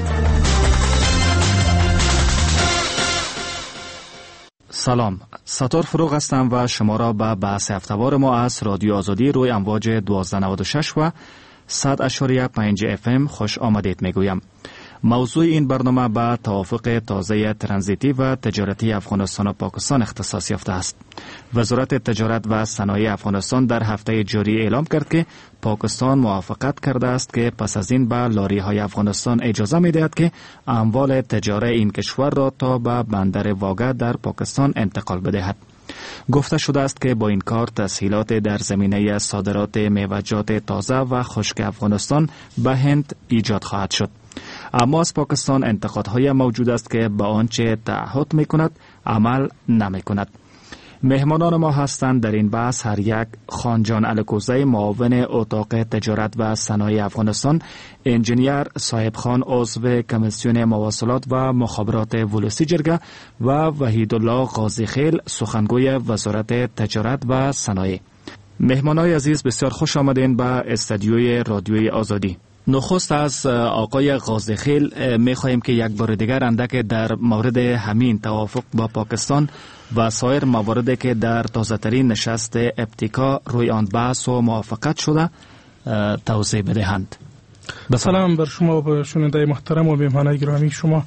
سلام، ستار فروغ هستم و شما را به بحث هفتهوار ما از رادیو آزادی روی امواج 1296 و 100.5 FM خوش آمدید میگویم. موضوع این برنامه به توافق تازه ترانزیتی و تجارتی افغانستان و پاکستان اختصاص یافته است. وزارت تجارت و صنایع افغانستان در هفته جاری اعلام کرد که پاکستان موافقت کرده است که پس از این به لاری های افغانستان اجازه می دهد که اموال تجاری این کشور را تا به بندر واگه در پاکستان انتقال بدهد. گفته شده است که با این کار تسهیلات در زمینه صادرات میوه‌جات تازه و خشک افغانستان به هند ایجاد خواهد شد. اما از پاکستان انتقادهای موجود است که با آنچه تعهد میکند عمل نمیکند. مهمانان ما هستند در این بحث هر یک خانجان الکوزی معاون اتاق تجارت و صنایع افغانستان، انجینیر صاحب خان عضو کمیسیون مواصلات و مخابرات ولسی جرگه و وحید الله قاضی خیل سخنگوی وزارت تجارت و صنایع. مهمانای عزیز بسیار خوش آمدین به استودیوی رادیوی آزادی. نخست از آقای غازیخیل می‌خواهیم که یک بار دیگر اندک در مورد همین توافق با پاکستان و سایر مواردی که در تازه‌ترین نشست اپتیکا روی آن بحث و موافقت شده توضیح بدهند. سلام بر شما و به شنونده محترم و مهمان گرامی شما.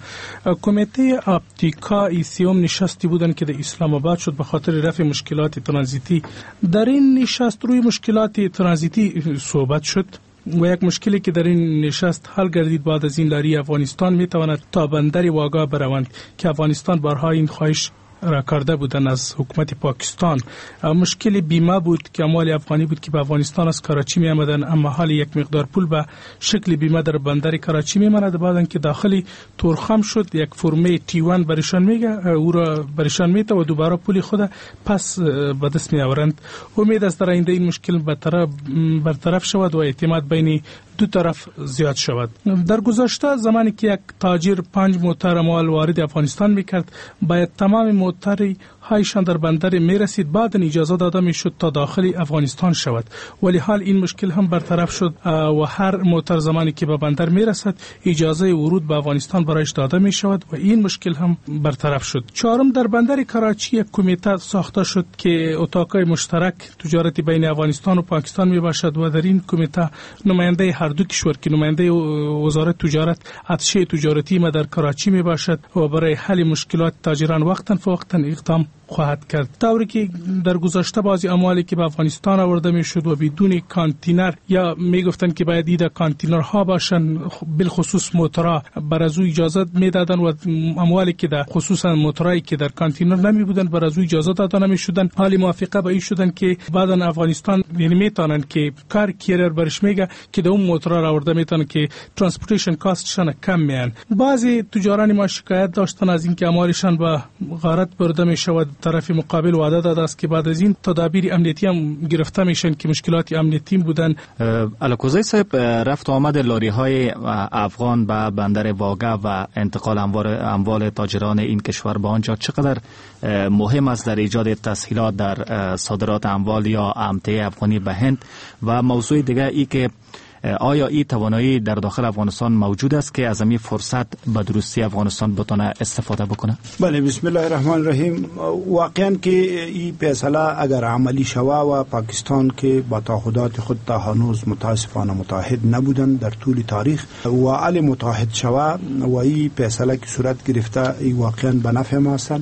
کمیته اپتیکا ایسیوم نشستی بودن که در اسلام آباد شد به خاطر رفع مشکلات ترانزیتی. در این نشست روی مشکلات ترانزیتی صحبت شد و یک مشکلی که در این نشست حل گردید بعد از این لاری افغانستان میتواند تا بندر واگا بروند که افغانستان بارها این خواهش را کرده بودن از حکومت پاکستان. مشکل بیمه بود که اموال افغانی بود که به افغانستان از کراچی می آمدن، اما حال یک مقدار پول به شکل بیمه در بندر کراچی می ماند. بعد اینکه داخلی تورخم شد یک فرمه T1 برشان میگه او را برشان میته و دوباره پول خود پس به دست می آورند. امید است در آینده این مشکل برطرف شود و اعتماد بین دو طرف زیاد شود. در گذشته زمانی که یک تاجر 5 موتر مال وارد افغانستان میکرد باید تمام موتری هایشان در بندر میرسید، بعد اجازه داده میشد تا داخل افغانستان شود، ولی حال این مشکل هم برطرف شد و هر موتر زمانی که به بندر میرسد اجازه ورود به افغانستان برایش داده می شود و این مشکل هم برطرف شد. چهارم، در بندر کراچی یک کمیته ساخته شد که اتاقای مشترک تجارتی بین افغانستان و پاکستان می باشد و در این کمیته نماینده هر دو کشور که نماینده وزارت تجارت اتشه تجارتی ما در کراچی می باشد و برای حل مشکلات تاجران وقتا فوقتا اقدام خواهد کرد. طوری که در گذشته بعضی اموالی که به افغانستان آورده می شد و بدون کانتینر یا می گفتن که باید ایده کانتینرها باشن، بالخصوص موترها بر از او اجازه می دادن و اموالی که در خصوصا موترهایی که در کانتینر نمی بودن بر از او اجازه داده نمی شدن. حالی موافقه به این شدن که بعدن افغانستان یعنی میتونن که کار کیرر برش میگه که در اون موترها را آورده میتونن که ترانسپورتیشن کاستشون کم میان. بعضی تجاران ما شکایت داشتن از اینکه اموالشان به غارت برده می شود. طرف مقابل وعده داده است که بعد از این تدابیر امنیتی هم گرفته میشن که مشکلات امنیتی بودن. الکوزی صاحب، رفت آمد لاری های افغان به بندر واگا و انتقال اموال تاجران این کشور به آنجا چقدر مهم است در ایجاد تسهیلات در صادرات اموال یا امته افغانی به هند؟ و موضوع دیگه ای که آیا این توانایی در داخل افغانستان موجود است که از این فرصت به درستی افغانستان بتونه استفاده بکنه؟ بله، بسم الله الرحمن الرحیم. واقعا که این فیصله اگر عملی شوه و پاکستان که با تعهدات خود تا هنوز متاسفانه متحد نبودن در طول تاریخ و علی متحد شوه و این فیصله که صورت گرفته این واقعا به نفع ما هستند.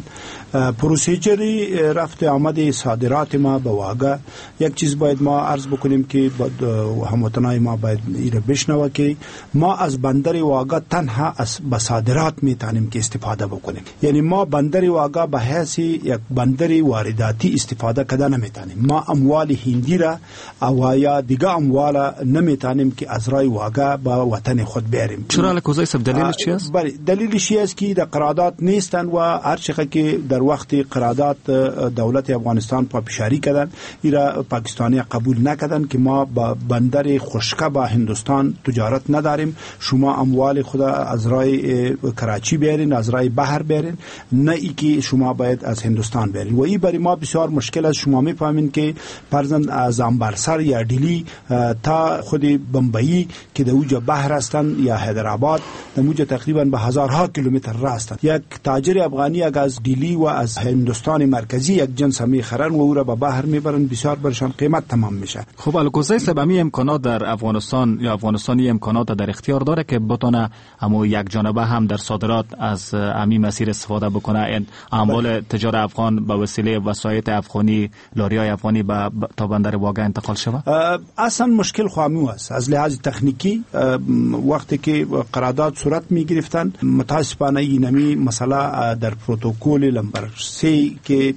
پروسیجری رفت آمد صادرات ما به واگا، یک چیز باید ما عرض بکنیم که هموطنای ما باید ایره بشنوه که ما از بندر واگا تنها از صادرات میتونیم که استفاده بکنیم. یعنی ما بندر واگا به حیث یک بندر وارداتی استفاده کده نمیتونیم. ما اموال هندی را او یا دیگه اموال نمیتونیم که از رای واگا به وطن خود بیاریم. چرا الکوزای صاحب دلیلش چی است؟ بله، دلیلش چی است که در قرارداد نیستن و هر چقدر که در وقت قرارداد دولت افغانستان پافشاری کردن ایرا پاکستانی قبول نکردن که ما با بندر خشکه با هندوستان تجارت نداریم، شما اموال خود از رای کراچی بیارین، از رای بحر بیارین، نه ای که شما باید از هندوستان بیارین. و این برای ما بسیار مشکل است. شما میفهمین که فرضاً از امبرسر یا دلی تا خود بمبئی که در اوجا بحر هستند یا حیدرآباد در اوجا تقریبا به هزارها کیلومتر راه هستند. یک تاجر افغانی اگر از دلی و از هندوستان مرکزی یک جنس میخرن و او را به بحر میبرن، بسیار برشان قیمت تمام میشه. خب الکوزای صاحب، همین امکانات در افغانستان یا افغانستانی امکانات در اختیار داره که بتونه همو یک جانبه هم در صادرات از همین مسیر استفاده بکنه، اموال تجار افغان به وسیله وسایط افغانی، لاری‌های افغانی تا بندر واگا انتقال شود؟ اصلا مشکل خوامی است. از لحاظ تکنیکی وقتی که قرارداد صورت میگرفتن متاسفانه اینمی مسئله در پروتکل نمبر 3 که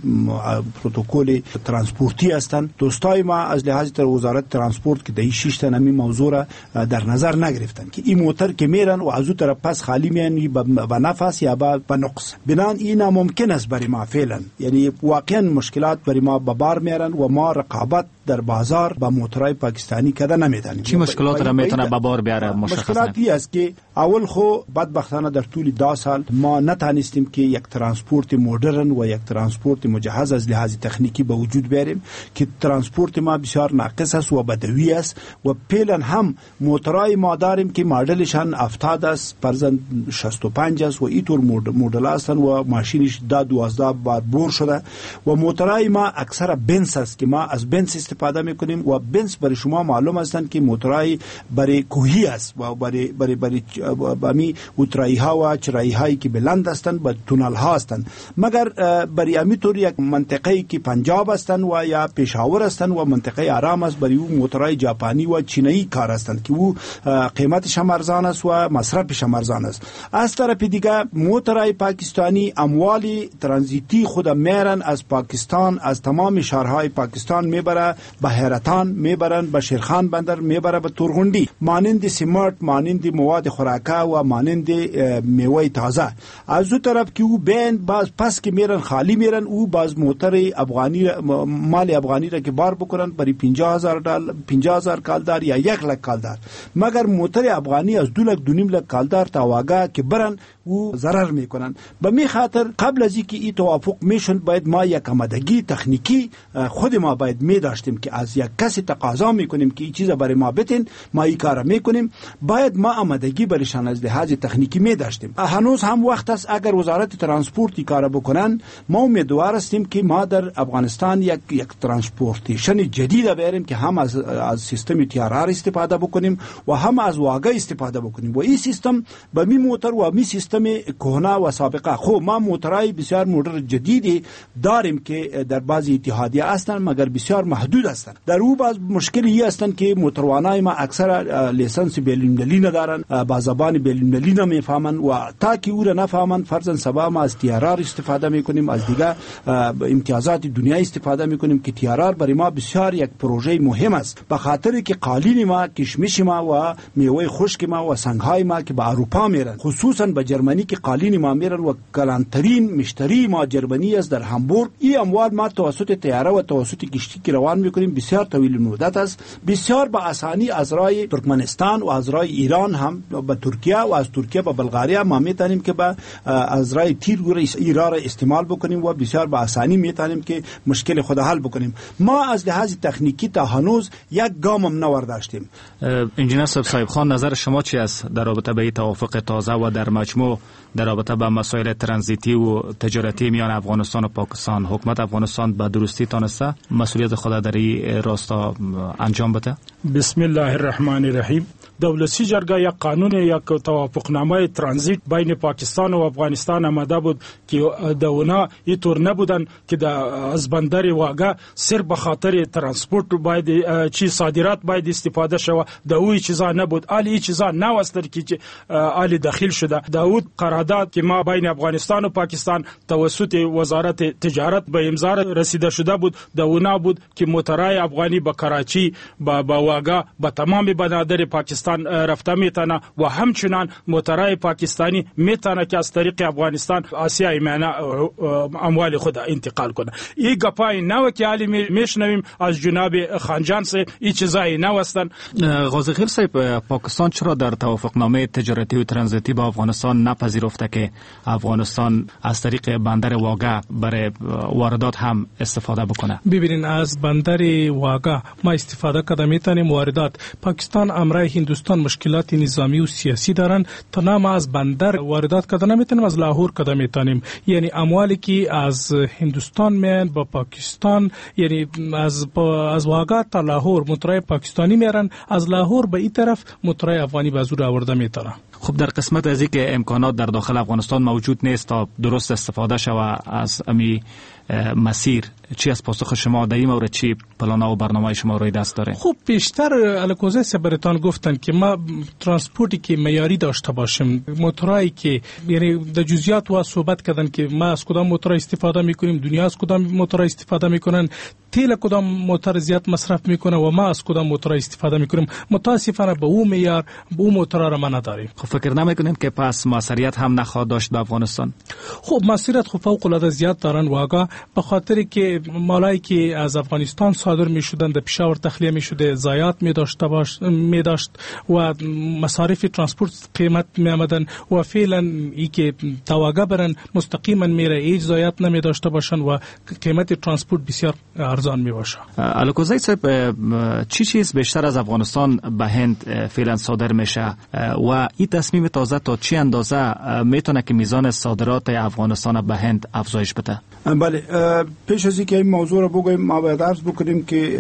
پروتکل ترانسپورتی هستند، دوستای ما از لحاظ وزارت ترانسپورت که در 6 تا نمی موضوع را در نظر نگرفتن که این موتر که میرن و از اون طرف پس خالی میان به نفس یا به نقص. بنان این ناممکن است برای ما فعلا. یعنی واقعا مشکلات برای ما به بار میارن و ما رقابت در بازار با موترهای پاکستانی کده نمیتونیم. چی مشکلات را میتونه به بار بیاره؟ مشکلاتی است که اول خو بدبختانه در طول 10 سال ما نتونستیم که یک ترانسپورت مدرن و یک ترانسپورت مجهز از لحاظ تکنیکی به وجود بیاریم که ترانسپورت ما بسیار ناقص است و بدوی است و فعلا هم موترای ما داریم که مدلشان 70 است، پرزن 65 است و اینطور مدل هستند و ماشینش 12 بار بور شده و موترای ما اکثر بنز است که ما از بنز استفاده میکنیم و بنز برای شما معلوم هستند که موترای برای کوهی است و برای امی اترایی ها و چرایی هایی که بلند هستند و تونل ها هستند، مگر برای امی طور یک منطقه‌ای که پنجاب هستند و یا پشاور هستند و منطقه آرام است، برای او موترای ژاپنی و چینایی کار هستند که او قیمتش هم ارزان است و مصرفش هم ارزان است. از طرف دیگه موترای پاکستانی اموال ترانزیتی خود میرن از پاکستان، از تمام شهرهای پاکستان میبره به حیرتان، میبرن به شیرخان بندر، میبره به تورغندی، مانند سیمرت، مانند مواد خوراکه و مانند میوه تازه. از اون طرف که او بین باز پس که میرن خالی میرن، او باز موتر افغانی مال افغانی را که بار بکنن برای 50,000 کالدار یا 1,00,000 کالدار، مگر موتر افغانی از 2,00,000 کالدار تا واگه که برن او ضرر میکنن. به می خاطر قبل از اینکه این توافق میشد باید ما یک آمادگی تکنیکی خود ما باید می داشتیم که از یک کسی تقاضا میکنیم که این چیزا برای ما بتین، ما این کارا میکنیم، باید ما آمادگی برایشان از لحاظ تکنیکی می داشتیم. هنوز هم وقت است اگر وزارت ترانسپورت این کارا بکنن، ما امیدوار هستیم که ما در افغانستان یک ترانسپورتیشن جدید بیاریم که هم از سیستم TRR استفاده بکنیم و هم از واگه استفاده بکنیم و این سیستم به می موتر و می سیستم کهنه و سابقه خب ما موترهای بسیار مدرن جدیدی داریم که در بعضی اتحادیه هستند مگر بسیار محدود هستند. در او باز مشکلی هستند که موتروانای ما اکثر لیسانس بین‌المللی ندارن، با زبان بین‌المللی نمیفهمن و تا که او را نفهمن فرضاً سبا ما از TRR استفاده میکنیم، از دیگه امتیازات دنیا استفاده میکنیم که TRR برای ما بسیار یک پروژه مهم است، به خاطر که قالین ما، کشمش ما و میوه خشک ما و سنگهای ما که به اروپا میرن، خصوصا به جرمنی که قالین ما میرن و کلانترین مشتری ما جرمنی است در هامبورگ. این اموال ما توسط طیاره و توسط کشتی که روان میکنیم بسیار طویل مدت است، بسیار با آسانی از راه ترکمنستان و از راه ایران هم به ترکیه و از ترکیه به بلغاریا ما میتونیم که از راه تیر ایران را استعمال بکنیم و بسیار با آسانی میتونیم که مشکل خود حل بکنیم. ما از لحاظ تکنیکی تا هنوز یک گام هم نورداشتیم. انجینر صاحب خان، نظر شما چی است در رابطه به توافق تازه و در مجموع در رابطه با مسائل ترانزیتی و تجارتی میان افغانستان و پاکستان؟ حکومت افغانستان به درستی تانسته مسئولیت خود در این راستا انجام بده؟ بسم الله الرحمن الرحیم. دولتی جرگه یک قانون، یک توافقنامه ترانزیت بین پاکستان و افغانستان آماده بود که دونا اینطور نبودن که از بندر واگه صرف به خاطر ترانسپورت باید چی صادرات باید استفاده شوه، دوی چیزا نبود. آلی چیزا نوستر که آلی داخل شده. داود قرارداد که ما بین افغانستان و پاکستان توسط وزارت تجارت به امضا رسیده شده بود، دونا بود که موترهای افغانی به کراچی، با واگه، به تمام بنادر پاکستان رفته میتونه و همچنان موترهای پاکستانی میتونه که از طریق افغانستان آسیای میانه اموال خود انتقال کنه. این گپای نو که حالی میشنویم از جناب خانجان سے این چیزایی نوستن. غازیخیل صاحب، پاکستان چرا در توافقنامه تجارتی و ترانزیتی با افغانستان نپذیرفته که افغانستان از طریق بندر واگه برای واردات هم استفاده بکنه؟ ببینین از بندر واگه ما استفاده کرده میتونیم واردات. پاکستان امرای هندوستان مشکلات نظامی و سیاسی دارن، تا نه ما از بندر واردات کرده نمیتونیم، از لاهور کرده میتونیم. یعنی اموالی که از هندوستان میان با پاکستان، یعنی از واگه تا لاهور موترای پاکستانی میارن، از لاهور به این طرف موترای افغانی به زور آورده میتونه. خب در قسمت از اینکه امکانات در داخل افغانستان موجود نیست تا درست استفاده شود از امی مسیر، چی از پاسخ شما در این مورد؟ چی پلان و برنامه شما روی دست داره؟ خب بیشتر الکوزه سبرتان گفتن که ما ترانسپورتی که معیاری داشته باشیم، موتورایی که یعنی در جزئیات و صحبت کردن که ما از کدام موتور استفاده میکنیم، دنیا از کدام موتور استفاده میکنن، تیل کدام موتور زیاد مصرف میکنه و ما از کدام موتور استفاده میکنیم. متاسفانه به اون معیار به اون موتور را ما نداریم. خب فکر نمیکنین که پس موثریت هم نخواهد داشت به افغانستان؟ خب موثریت خب فوق العاده زیاد دارن واگه، به خاطر که مالایی که از افغانستان صادر می شدند در پشاور تخلیه می شده ضایعات می داشت و مصارف ترانسپورت قیمت می آمدن و فعلا ای که تواگه برن مستقیما میره هیچ ضایعات نمی داشته باشن و قیمت ترانسپورت بسیار ارزان می باشه. الکوزی صاحب چی چیز بیشتر از افغانستان به هند فعلا صادر میشه و این تصمیم تازه تا چی اندازه میتونه که میزان صادرات افغانستان به هند افزایش بده؟ بله، پیش از اینکه این موضوع رو بگویم ما باید عرض بکنیم که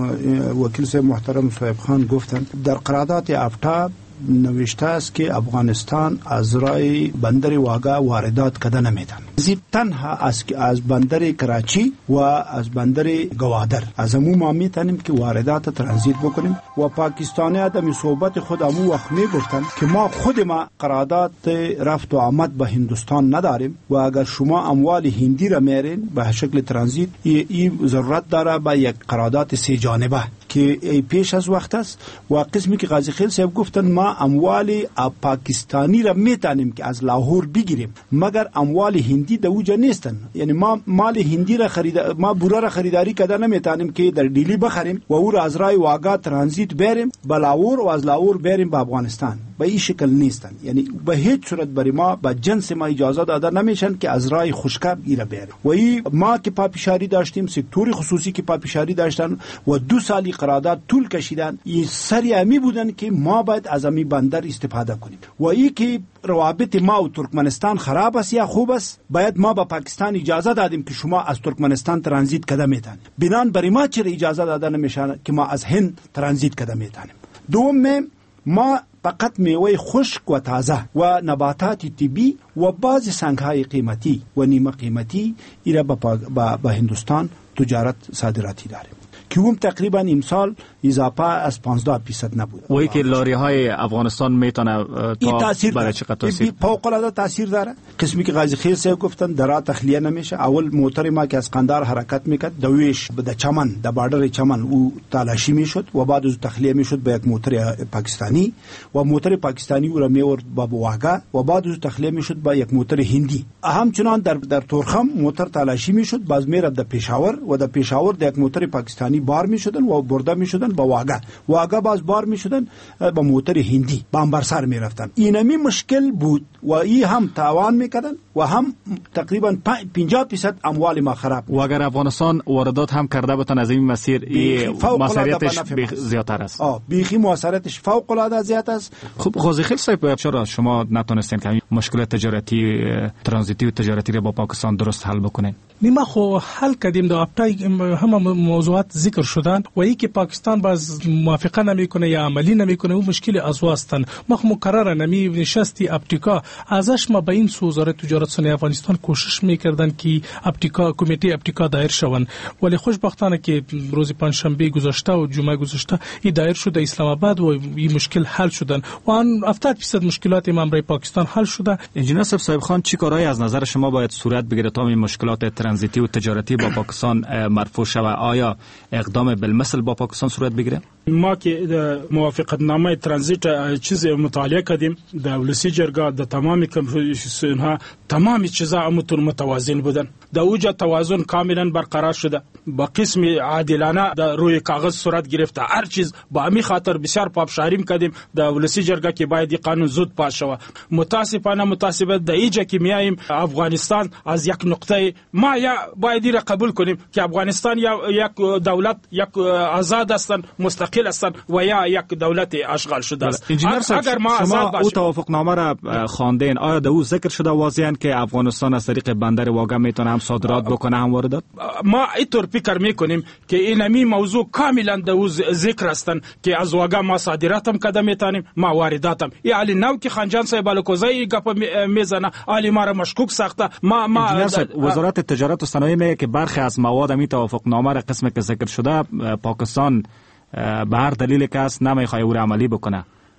وکیل صاحب محترم صاحب خان گفتن در قرارداد افتا نوشته است که افغانستان از رای بندر واگا واردات کده نمیتن. تنها از بندر کراچی و از بندر گوادر از همون ما میتونیم که واردات ترانزیت بکنیم و پاکستانی آدمی صحبت خود همون وقت میگفتن که ما خود ما قرارداد رفت و آمد به هندوستان نداریم و اگر شما اموال هندی را میرین به شکل ترانزیت این ضرورت داره به یک قرارداد سه جانبه که پیش از وقت است و قسمی که قاضی خیل صاحب گفتن ما اموال پاکستانی را میتونیم که از لاهور بگیریم مگر اموال هندی در اوجا نیستن. یعنی ما مال هندی را ما بورا را خریداری کده نمیتونیم که در دیلی بخریم و او را از رای واگا ترانزیت بریم به لاهور و از لاهور بریم به افغانستان. به این شکل نیستن. یعنی به هیچ صورت برای ما به جنس ما اجازه داده نمیشن که از رای خشکاب ایره بریم. و این ما که پاپیشاری داشتیم، سکتور خصوصی که پاپیشاری داشتن و 2 سالی قرارداد طول کشیدن، این سری امی بودن که ما باید از امی بندر استفاده کنیم و این که روابط ما و ترکمنستان خراب است یا خوب است، باید ما به پاکستان اجازه دادیم که شما از ترکمنستان ترانزیت کده میتونید. بنان برای ما چرا اجازه داده نمیشه که ما از هند ترانزیت کده میتونیم؟ دوم، ما فقط میوه خشک و تازه و نباتات طبی و بعض سنگهای قیمتی و نیمه قیمتی ایره به هندوستان تجارت صادراتی داریم که هم تقریبا امسال اضافه از 15% نبود. و ای که لاری های افغانستان میتونه تا برای چقدر تاثیر فوق العاده تاثیر داره. قسمی که قاضی خیل صاحب گفتن درا تخلیه نمیشه. اول موتر ما که از قندار حرکت میکرد دویش به چمن د باردر چمن او تلاشی میشد و بعد از تخلیه میشد به یک موتر پاکستانی و موتر پاکستانی او را میورد به واگا و بعد از تخلیه میشد به یک موتر هندی. همچنان در تورخم موتر تلاشی میشد باز میرد در پېښور و در پېښور د یک موتر پاکستانی بار میشدن و برده میشدن به واگا باز بار میشدن به موتر هندی به انبرسر میرفتن. اینمی مشکل بود و این هم تاوان میکردن و هم تقریبا 50% اموال ما خراب. و اگر افغانستان واردات هم کرده بتن از این مسیر موثریتش زیادتر است. بیخی موثریتش فوق العاده زیاد است. خب قاضی خیل صاحب چرا شما نتونستین که مشکل تجارتی ترانزیتی و تجارتی را با پاکستان درست حل بکنین؟ نیمه خو حل کردیم در ابتای همه موضوعات ذکر شدن و ای که پاکستان باز موافقه نمیکنه یا عملی نمیکنه و مشکل ازواستن. ما مقرره نمی نشستی ابتیکا ازش ما به این وزارت تجارت صنایع افغانستان کوشش میکردن که ابتیکا کمیته ابتیکا دایر شون، ولی خوشبختانه که روز پنجشنبه گذشته و جمعه گذشته این دایر شده اسلام آباد و این مشکل حل شدن و آن 70% مشکلات ما برای پاکستان حل شده. انجینیر صاحب خان چی کارهایی از نظر شما باید صورت بگیره تا این مشکلات ترانزیتی و تجارتی با پاکستان مرفوع شود؟ آیا اقدام بالمثل با پاکستان صورت بگیره؟ ما که موافقت نامه ترانزیت چیز مطالعه کردیم در ولسی جرگه در تمام کمیسیونها تمام چیزا امتون متوازن بودن. در اوجا توازن کاملا برقرار شده. با قسم عادلانه در روی کاغذ صورت گرفته. هر چیز با امی خاطر بسیار پاپشاریم کردیم در ولسی جرگه که باید قانون زود پاس شود. متاسفانه در ایجا که میاییم افغانستان از یک نقطه ما یا باید را قبول کنیم که افغانستان یک دولت یک آزاد هستن مستقل هستن و یا یک دولت اشغال شده است. اگر ما شما او توافق نامه را خواندین، آیا در او ذکر شده واضحاً که افغانستان از طریق بندر واگا میتونه هم صادرات بکنه هم واردات؟ ما اینطور فکر میکنیم که اینمی موضوع کاملا در او ذکر هستن که از واگا ما صادرات هم کده میتونیم ما واردات هم. یعنی نو که خانجان صاحب الکوزی گپ میزنه علی ما را مشکوک ساخته. ما وزارت تجارت و صنایع میگه که برخی از مواد می توافق نامه را قسمی که ذکر شده پاکستان به هر دلیل که است نمیخواد او را عملی بکنه.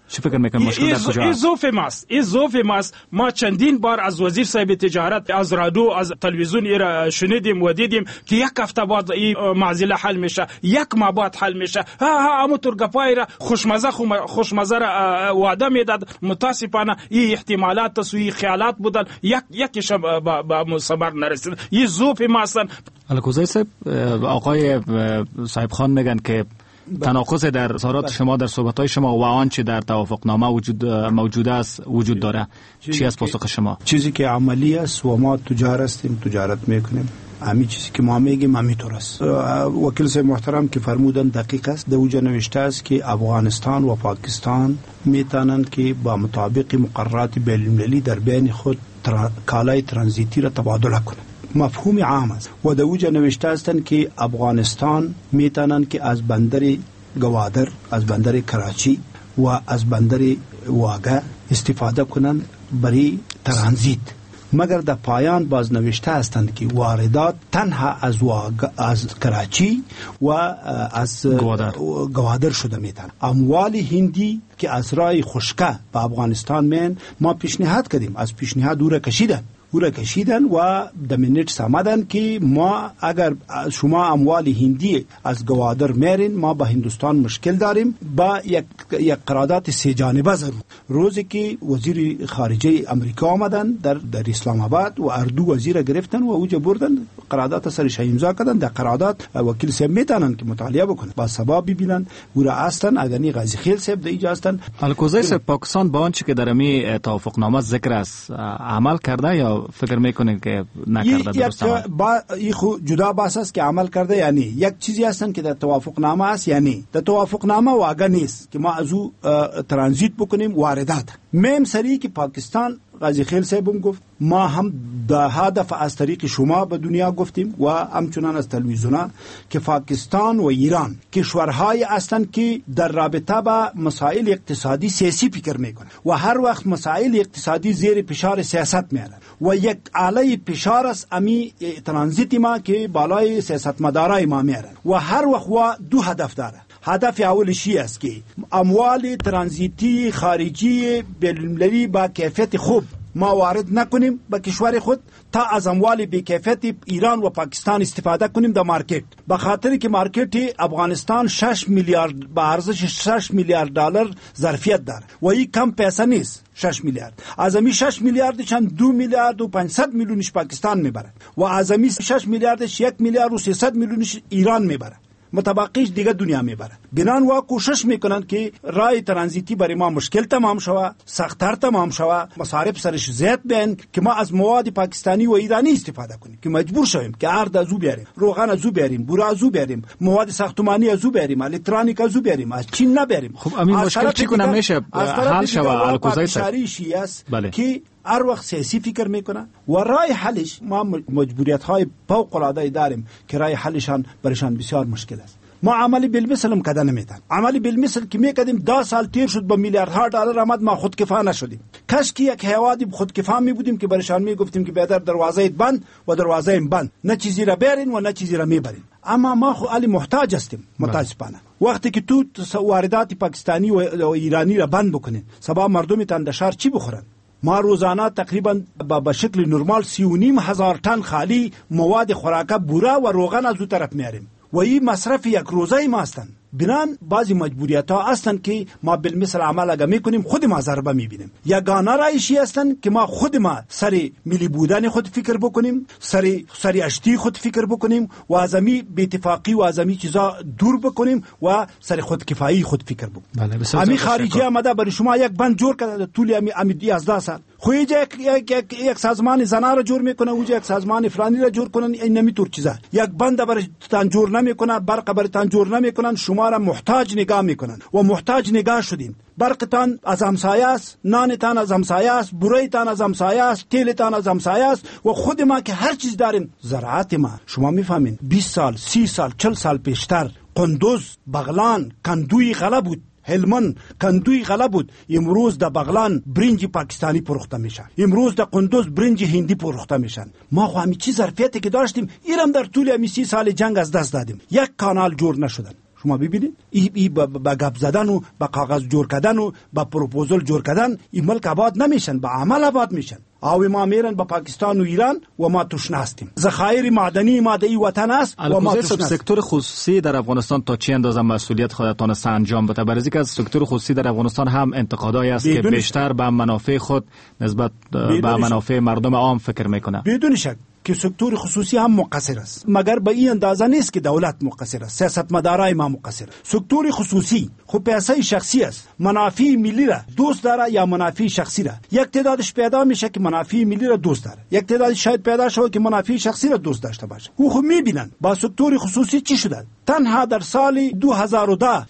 چی فکر میکنم مشکل در کجا است؟ این ضعف ماست. ما چندین بار از وزیر صاحب تجارت از رادیو از تلویزیون ایرا شنیدیم و دیدیم که یک هفته بعد این معضله حل میشه، یک ماه بعد حل میشه. همون گپای را خوشمزه را وعده میداد. متاسفانه این احتمالات تسوی خیالات بودن، یکیش با مصبر نرسید. این ضعف ماست. الکوزی صاحب، آقای صاحب خان میگن که تناقض در اظهارات شما در صحبت‌های شما و آنچه در توافقنامه موجود است وجود داره. چی از پاسخ شما؟ چیزی که عملی است و ما تجار هستیم، تجارت میکنیم. همین چیزی که ما میگیم همینطور است. وکیل صاحب محترم که فرمودن دقیق است. در اوجا نوشته است که افغانستان و پاکستان میتونند که با مطابق مقررات بین‌المللی در بین خود کالای ترانزیتی را تبادله کنند. مفهوم عام است و در اوجا نوشته هستند که افغانستان میتونند که از بندر گوادر، از بندر کراچی و از بندر واگه استفاده کنند برای ترانزیت. مگر در پایان باز نوشته هستند که واردات تنها از کراچی و از گوادر شده میتن. اموال هندی که از راه خشکه به افغانستان مین ما پیشنهاد کردیم، از پیشنهاد او را کشیدن و دمینیت سامدن که ما اگر شما اموال هندی از گوادر میرین ما با هندوستان مشکل داریم با یک قرارداد سه جانبه ضرور. روزی که وزیر خارجه امریکا آمدن در اسلام آباد و اردو وزیر گرفتن و اوجا بردن قرارداد سرش امضا کردن. در قرارداد وکیل صاحب میتونن که مطالعه بکنن با سبب ببینن ورا هستن اگنی غازی خیل صاحب در اینجا هستن. الکوزی صاحب، پاکستان با آنچه که در می توافقنامه ذکر است عمل کرده یا فکر میکنید که نکرده؟ درست این جدا بحث است که عمل کرده یعنی یک چیزی هستن که در توافقنامه است، یعنی در توافقنامه واقع نیست که ما از او ترانزیت بکنیم واردات. میم سری که پاکستان غازی خیل صاحبم گفت ما هم به هدف از طریق شما به دنیا گفتیم و همچنان از تلویزیون‌ها که پاکستان و ایران کشورهای هستند که در رابطه با مسائل اقتصادی سیاسی فکر میکنند و هر وقت مسائل اقتصادی زیر فشار سیاست میارن و یک علیه فشار است امی ترانزیت ما که بالای سیاستمدارای ما میارن و هر وقت و دو هدف داره. هدف اولشی است که اموال ترانزیتی خارجی بین‌المللی با کیفیت خوب ما وارد نکنیم به کشور خود تا از اموال بی کیفیت ایران و پاکستان استفاده کنیم در مارکت. به خاطر که مارکت افغانستان 6 میلیارد با ارزش 6 میلیارد دلار ظرفیت داره و این کم پیسه نیست. 6 میلیارد از امی 6 میلیارد چند 2 میلیارد و 500 میلیونش پاکستان میبره و از امی 6 میلیاردش 1 میلیارد و 300 میلیونش ایران میبره. متبقیش دیگه دنیا میبره. بنان و کوشش میکنن که راه ترانزیتی برای ما مشکل تمام شوه، سخت‌تر تمام شوه، مصارف سرش زیاد بین که ما از مواد پاکستانی و ایرانی استفاده کنیم که مجبور شویم که ارد از او بیاریم، روغن از او بیاریم، بوره از او بیاریم، مواد ساختمانی از او بیاریم، الکترونیک از او بیاریم، از چین نبریم. خب همین مشکل چی کنه میشه حل شوه؟ الکوزی صاحب که هر وقت سیاسی فکر میکنه و راه حلش ما مجبوریت های فوق العاده داریم که راه حلشان برشان بسیار مشکل است. ما عملی بالمثل هم کده نمیتن. عملی بالمثل که میکردیم 10 سال تیر شد با میلیاردها دلار آمد ما خودکفا نشدیم. کاش که یک حیوادی خودکفا می بودیم که برشان میگفتیم که بهتر دروازه بند و دروازه بند، نه چیزی را برین و نه چیزی را میبرین. اما ما خو علی محتاج هستیم متاسفانه. وقتی که تو واردات پاکستانی و ایرانی را بند بکنین سبا مردمتان در شهر چی بخورن؟ ما روزانه تقریبا به شکل نرمال 3,500 تن خالی مواد خوراکه بوره و روغن از او طرف میاریم و این مصرف یک روزه ما هستند. بنان بعضی مجبوریت ها هستند که ما بالمثل عمل اگه میکنیم خود ما ضربه میبینیم. یگانه رایشی هستند که ما خود ما سری ملی بودن خود فکر بکنیم، سری اشتی خود فکر بکنیم و ازمی بی‌اتفاقی و ازمی چیزا دور بکنیم و سری خود کفایی خود فکر بکنیم. امی خارجی آمده برای شما یک بند جور کرده طول امی 11 سال خویج یک سازمان زنا را جور میکنه، اوجا یک سازمان فلانی را جور کنن، این نمیطور چیزا یک بند برای تان جور نمیکنه، برق برای تان جور نمیکنن، شما را محتاج نگاه میکنن و محتاج نگاه شدین. برقتان از همسایه است، نانتان از همسایه است، بوریتان از همسایه است، تیلتان از همسایه است و خود ما که هر چیز داریم. زراعت ما شما میفهمین 20 سال 30 سال 40 سال پیشتر قندوز، بغلان، کندوی غله بود، هلمند کندوی غله بود. امروز در بغلان برنج پاکستانی فروخته میشه، امروز در قندوز برنج هندی فروخته میشن. ما خو همین چیز ظرفیتی که داشتیم ایرم در طول 30 سال جنگ از دست دادیم. یک کانال جور نشدن، شما ببینید ای با گپ زدن و با کاغذ جور کردن و با پروپوزل جور کردن این ملک آباد نمیشن، با عمل آباد میشن. او ما میرن با پاکستان و ایران و ما توش نستیم. ذخایر معدنی ما در این وطن است و ما توش نستیم. سکتور خصوصی در افغانستان تا چه اندازه مسئولیت خودتان است انجام بده؟ برای اینکه از سکتور خصوصی در افغانستان هم انتقادایی است که بیشتر به منافع خود نسبت به منافع مردم عام فکر میکنه. بدون شک که سکتور خصوصی هم مقصر است، مگر به این اندازه نیست که دولت مقصر است، سیاستمدارای ما مقصر. سکتور خصوصی خب پیسه شخصی است، منافع ملی را دوست داره یا منافع شخصی را؟ یک تعدادش پیدا میشه که منافع ملی را دوست داره، یک تعدادش شاید پیدا شود که منافع شخصی را دوست داشته باشه. او خب میبینن با سکتور خصوصی چی شده. تنها در سال 2010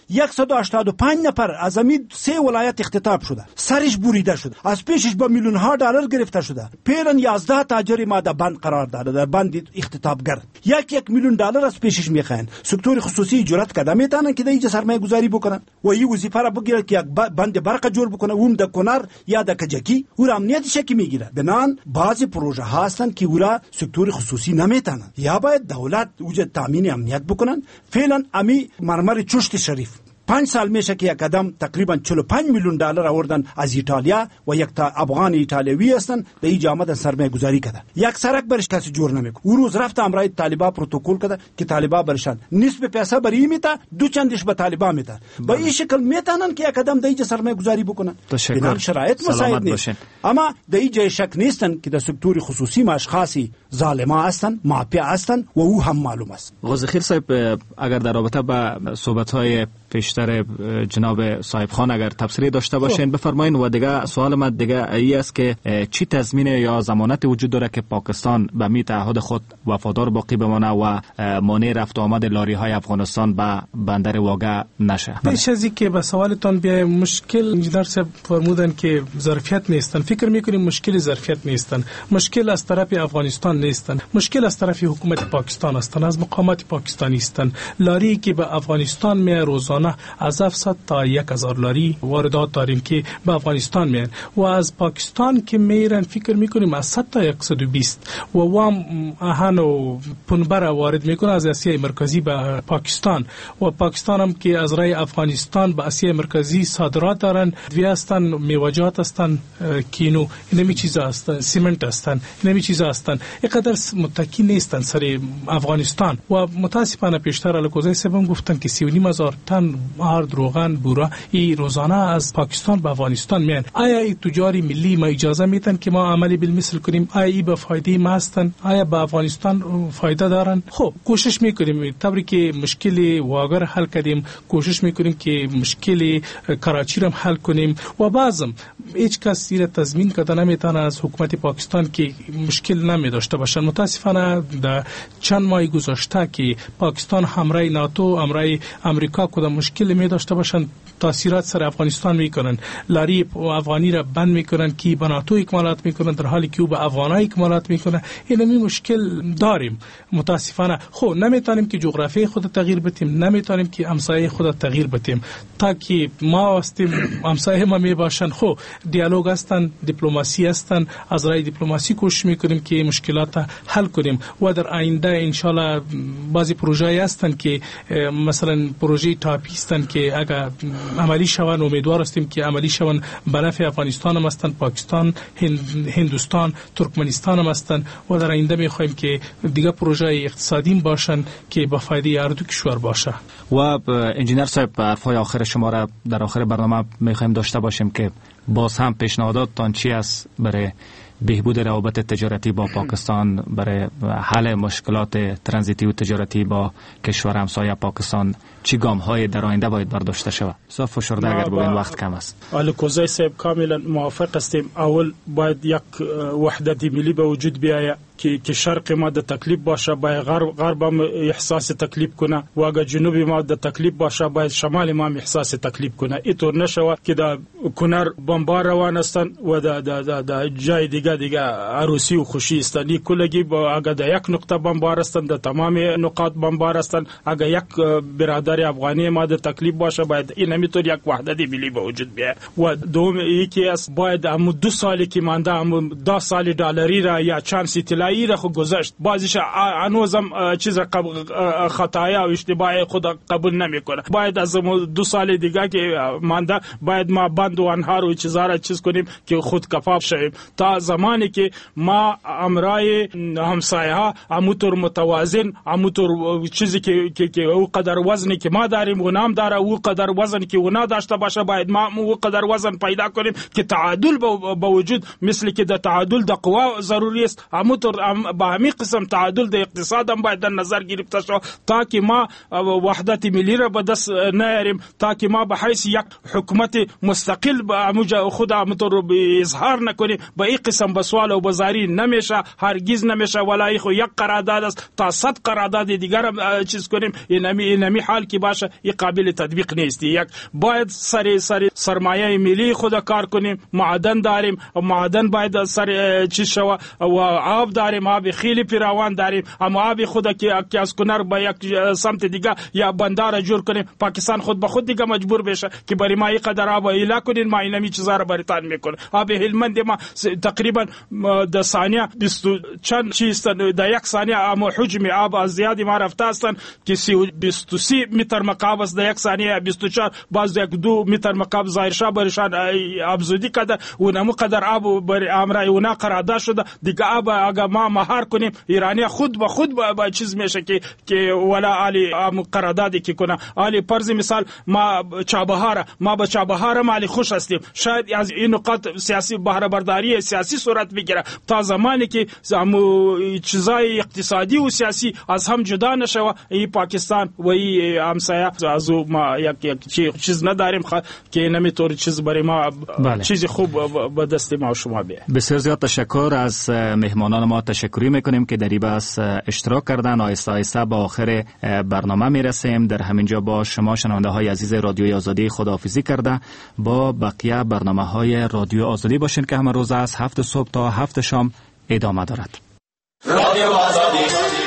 185 نفر از این 3 ولایت اختطاف شده، سرش بریده شده، از پیشش با میلیون ها دلار گرفته شده. پیرن 11 تاجر ما در بند قرار داده، در بند اختطافگر. 1 میلیون دلار از پیشش میخواین. سکتور خصوصی جرأت کرده میتونن که اینجا سرمایه گذاری بکنن و این وظیفه را بگیره که یک بند برق جور بکنه، اون در کنر یا در کجکی او را امنیتش کی میگیره. بنان بعضی پروژه ها هستن که او را سکتور خصوصی نمیتونن، یا باید دولت اوج تامین امنیت بکنن. فعلا امی مرمر چشت شریف 5 سال میشه که یک قدم تقریبا 45 میلیون دلار آوردن از ایتالیا و یک تا افغان ایتالیایی هستن در این جامعه سرمایه گذاری کرده. یک سرک برش کسی جور نمیکنه. او روز رفت امرای طالبا پروتکل کرده که طالبا برشان نصف پیسه بری میته، دو چندش به طالبا میته. با این شکل میتونن که یک قدم در این سرمایه گذاری بکنن. بنام شرایط مساعد نیست. اما در این جای شک نیستن که در سکتور خصوصی اشخاصی ظالما هستن، مافیا هستن و او هم معلوم است. غازی صاحب، اگر در رابطه با صحبت‌های پیشتر جناب صاحب خان اگر تفسیری داشته باشین بفرمایین. و دیگه سوال من دیگه ای است که چی تضمین یا ضمانت وجود داره که پاکستان به می تعهد خود وفادار باقی بمانه و مانع رفت و آمد لاری های افغانستان به بندر واگه نشه؟ پیش از اینکه به سوالتان بیایم، مشکل انجینر صاحب فرمودن که ظرفیت نیستن. فکر میکنیم مشکل ظرفیت نیستن، مشکل از طرف افغانستان نیستن، مشکل از طرف حکومت پاکستان هستن، از مقامات پاکستانی هستن. لاری که به افغانستان می روزانه از 700 تا 1000 لاری واردات داریم که به افغانستان میان و از پاکستان که میرن فکر میکنیم از 100 تا 120 و وام آهن و پنبر وارد میکنه از آسیای مرکزی به پاکستان و پاکستان هم که از رای افغانستان به آسیای مرکزی صادرات دارن. دوی هستن، میوه‌جات هستن، کینو، اینمی چیزا هستن، سیمنت هستن، اینمی چیزا هستن. اینقدر متکی نیستن سر افغانستان و متاسفانه پیشتر الکوزای سبم گفتن که 3,500 تن آرد، روغن، بورا ای روزانه از پاکستان به افغانستان میان. آیا این تجاری ملی ما اجازه میتن که ما عملی بالمثل کنیم؟ آیا ای به فایده ما هستن؟ آیا به افغانستان فایده دارن؟ خب کوشش میکنیم طوری که مشکل واگر حل کردیم، کوشش میکنیم که مشکل کراچی رو حل کنیم و بعضم هیچ کس را تضمین کرده نمیتونه از حکومت پاکستان که مشکل نمیداشته باشن. متاسفانه در چند ماه گذشته که پاکستان همراه ناتو، همراه امریکا کدام مشکل می داشته باشند، تاثیرات سر افغانستان میکنن. لاری افغانی را بند میکنن که به ناتو اکمالات میکنن در حالی که او به افغانای اکمالات میکنه. این مشکل داریم متاسفانه. خب نمیتونیم که جغرافی خود تغییر بدیم، نمیتونیم که همسایه خود تغییر بدیم تا که ما هستیم همسایه ما میباشن. خب دیالوگ هستن، دیپلماسی هستن، از راه دیپلماسی کوشش میکنیم که مشکلات حل کنیم و در آینده انشالله بعضی پروژه‌ای هستن که مثلا پروژه تاپی هستن که اگر عملی شوند امیدوار هستیم که عملی شوند به نفع افغانستان هم هستند، پاکستان، هندوستان، ترکمنستان هم هستند و در آینده میخوایم که دیگه پروژه اقتصادی باشن که به فایده هر دو کشور باشه. و انجینر صاحب حرفای آخر شما را در آخر برنامه میخوایم داشته باشیم که باز هم پیشنهاداتتان چی است برای بهبود روابط تجارتی با پاکستان، برای حل مشکلات ترانزیتی و تجارتی با کشور همسایه پاکستان؟ چی گام های در آینده باید برداشته شود؟ صاف فشرده اگر بگوین وقت کم است. الکوزای صاحب کاملا موافق هستیم. اول باید یک وحدت ملی به وجود بیاید که شرق ما د تکلیف باشه، باید غرب هم احساس تکلیف کنه و اگر جنوب ما د تکلیف باشه باید شمال ما هم احساس تکلیف کنه. اینطور نشود که در کنر بمبار روان هستن و در جای دیگه عروسی و خوشی استانی کلگی با اگر در یک نقطه بمبار هستن در تمام نقاط بمبار هستن. اگر یک برادر $1,000 افغانی ما د تکلیف باشه، باید این همینطور یک وحدت ملی به وجود بیاید. و دوم یکی است باید هم 2 سالی که مانده هم 10 سال دلاری را یا چند طلایی را خود گذشت، بعضیش هنوزم چیز خطایا و اشتباه خود قبول نمیکنه. باید از 2 سال دیگه که مانده باید ما بند و انهار و چیزا را چیز کنیم که خود کفاف شویم، تا زمانی که ما امرای همسایه ها همونطور متوازن، همونطور چیزی که او قدر وزنی که ما داریم و نام داره او قدر وزن که اونا داشته باشه، باید ما او قدر وزن پیدا کنیم که تعادل به وجود، مثل که د تعادل د قوا ضروری است، همونطور به همین قسم تعادل د اقتصاد هم باید در نظر گرفته شود تا که ما وحدت ملی را به دست نیاریم، تا که ما به حیث یک حکومت مستقل خود همونطور اظهار نکنیم. به این قسم به سوال و بزاری نمیشه، هرگز نمیشه. ولای خو یک قرارداد است تا 100 قرارداد دیگر چیز کنیم، اینمی حال که باشه این قابل تطبیق نیست. یک باید سرمایه ملی خود کار کنیم، معدن داریم، معدن باید سر چیز شوه و آب داریم، آب خیلی پیراوان داریم، اما آب خود که از کنار به یک سمت دیگه یا بندار جور کنیم، پاکستان خود به خود دیگه مجبور بشه که برای ما این قدر آب ایلا کنین، ما اینمی چیزا رو بریتان میکنه. آب هلمند ما تقریبا در ثانیه 20 چند چیز در یک ثانیه اما حجم آب از زیادی ما رفته هستن که 23 متر مکعب است در یک ثانیه، 24 باز 2 متر مکعب ظاهرشاه برشان ابزودی کده و نمو قدر آب بر امرای اونا قرارداد شده دیگه. آب اگه ما مهار کنیم ایرانی خود به خود با چیز میشه که ولا علی قراردادی که کنه علی فرض مثال ما به چابهار مالی خوش هستیم، شاید از این نقاط سیاسی بهره برداری سیاسی صورت بگیره تا زمانی که چیزای اقتصادی و سیاسی از هم جدا نشوه. این پاکستان و این همسایه از ما یک چیز نداریم که نمیطور چیز برای ما چیز خوب به دست ما و شما بیه. بسیار زیاد تشکر از مهمانان ما، تشکری میکنیم که در این بحث اشتراک کردن. آهسته آهسته با آخر برنامه میرسیم. در همینجا با شما شنونده های عزیز رادیوی آزادی خداحافظی کرده. با بقیه برنامه های رادیو آزادی باشین که همه روز از 7 صبح تا 7 شام ادامه دارد. رادیو آزادی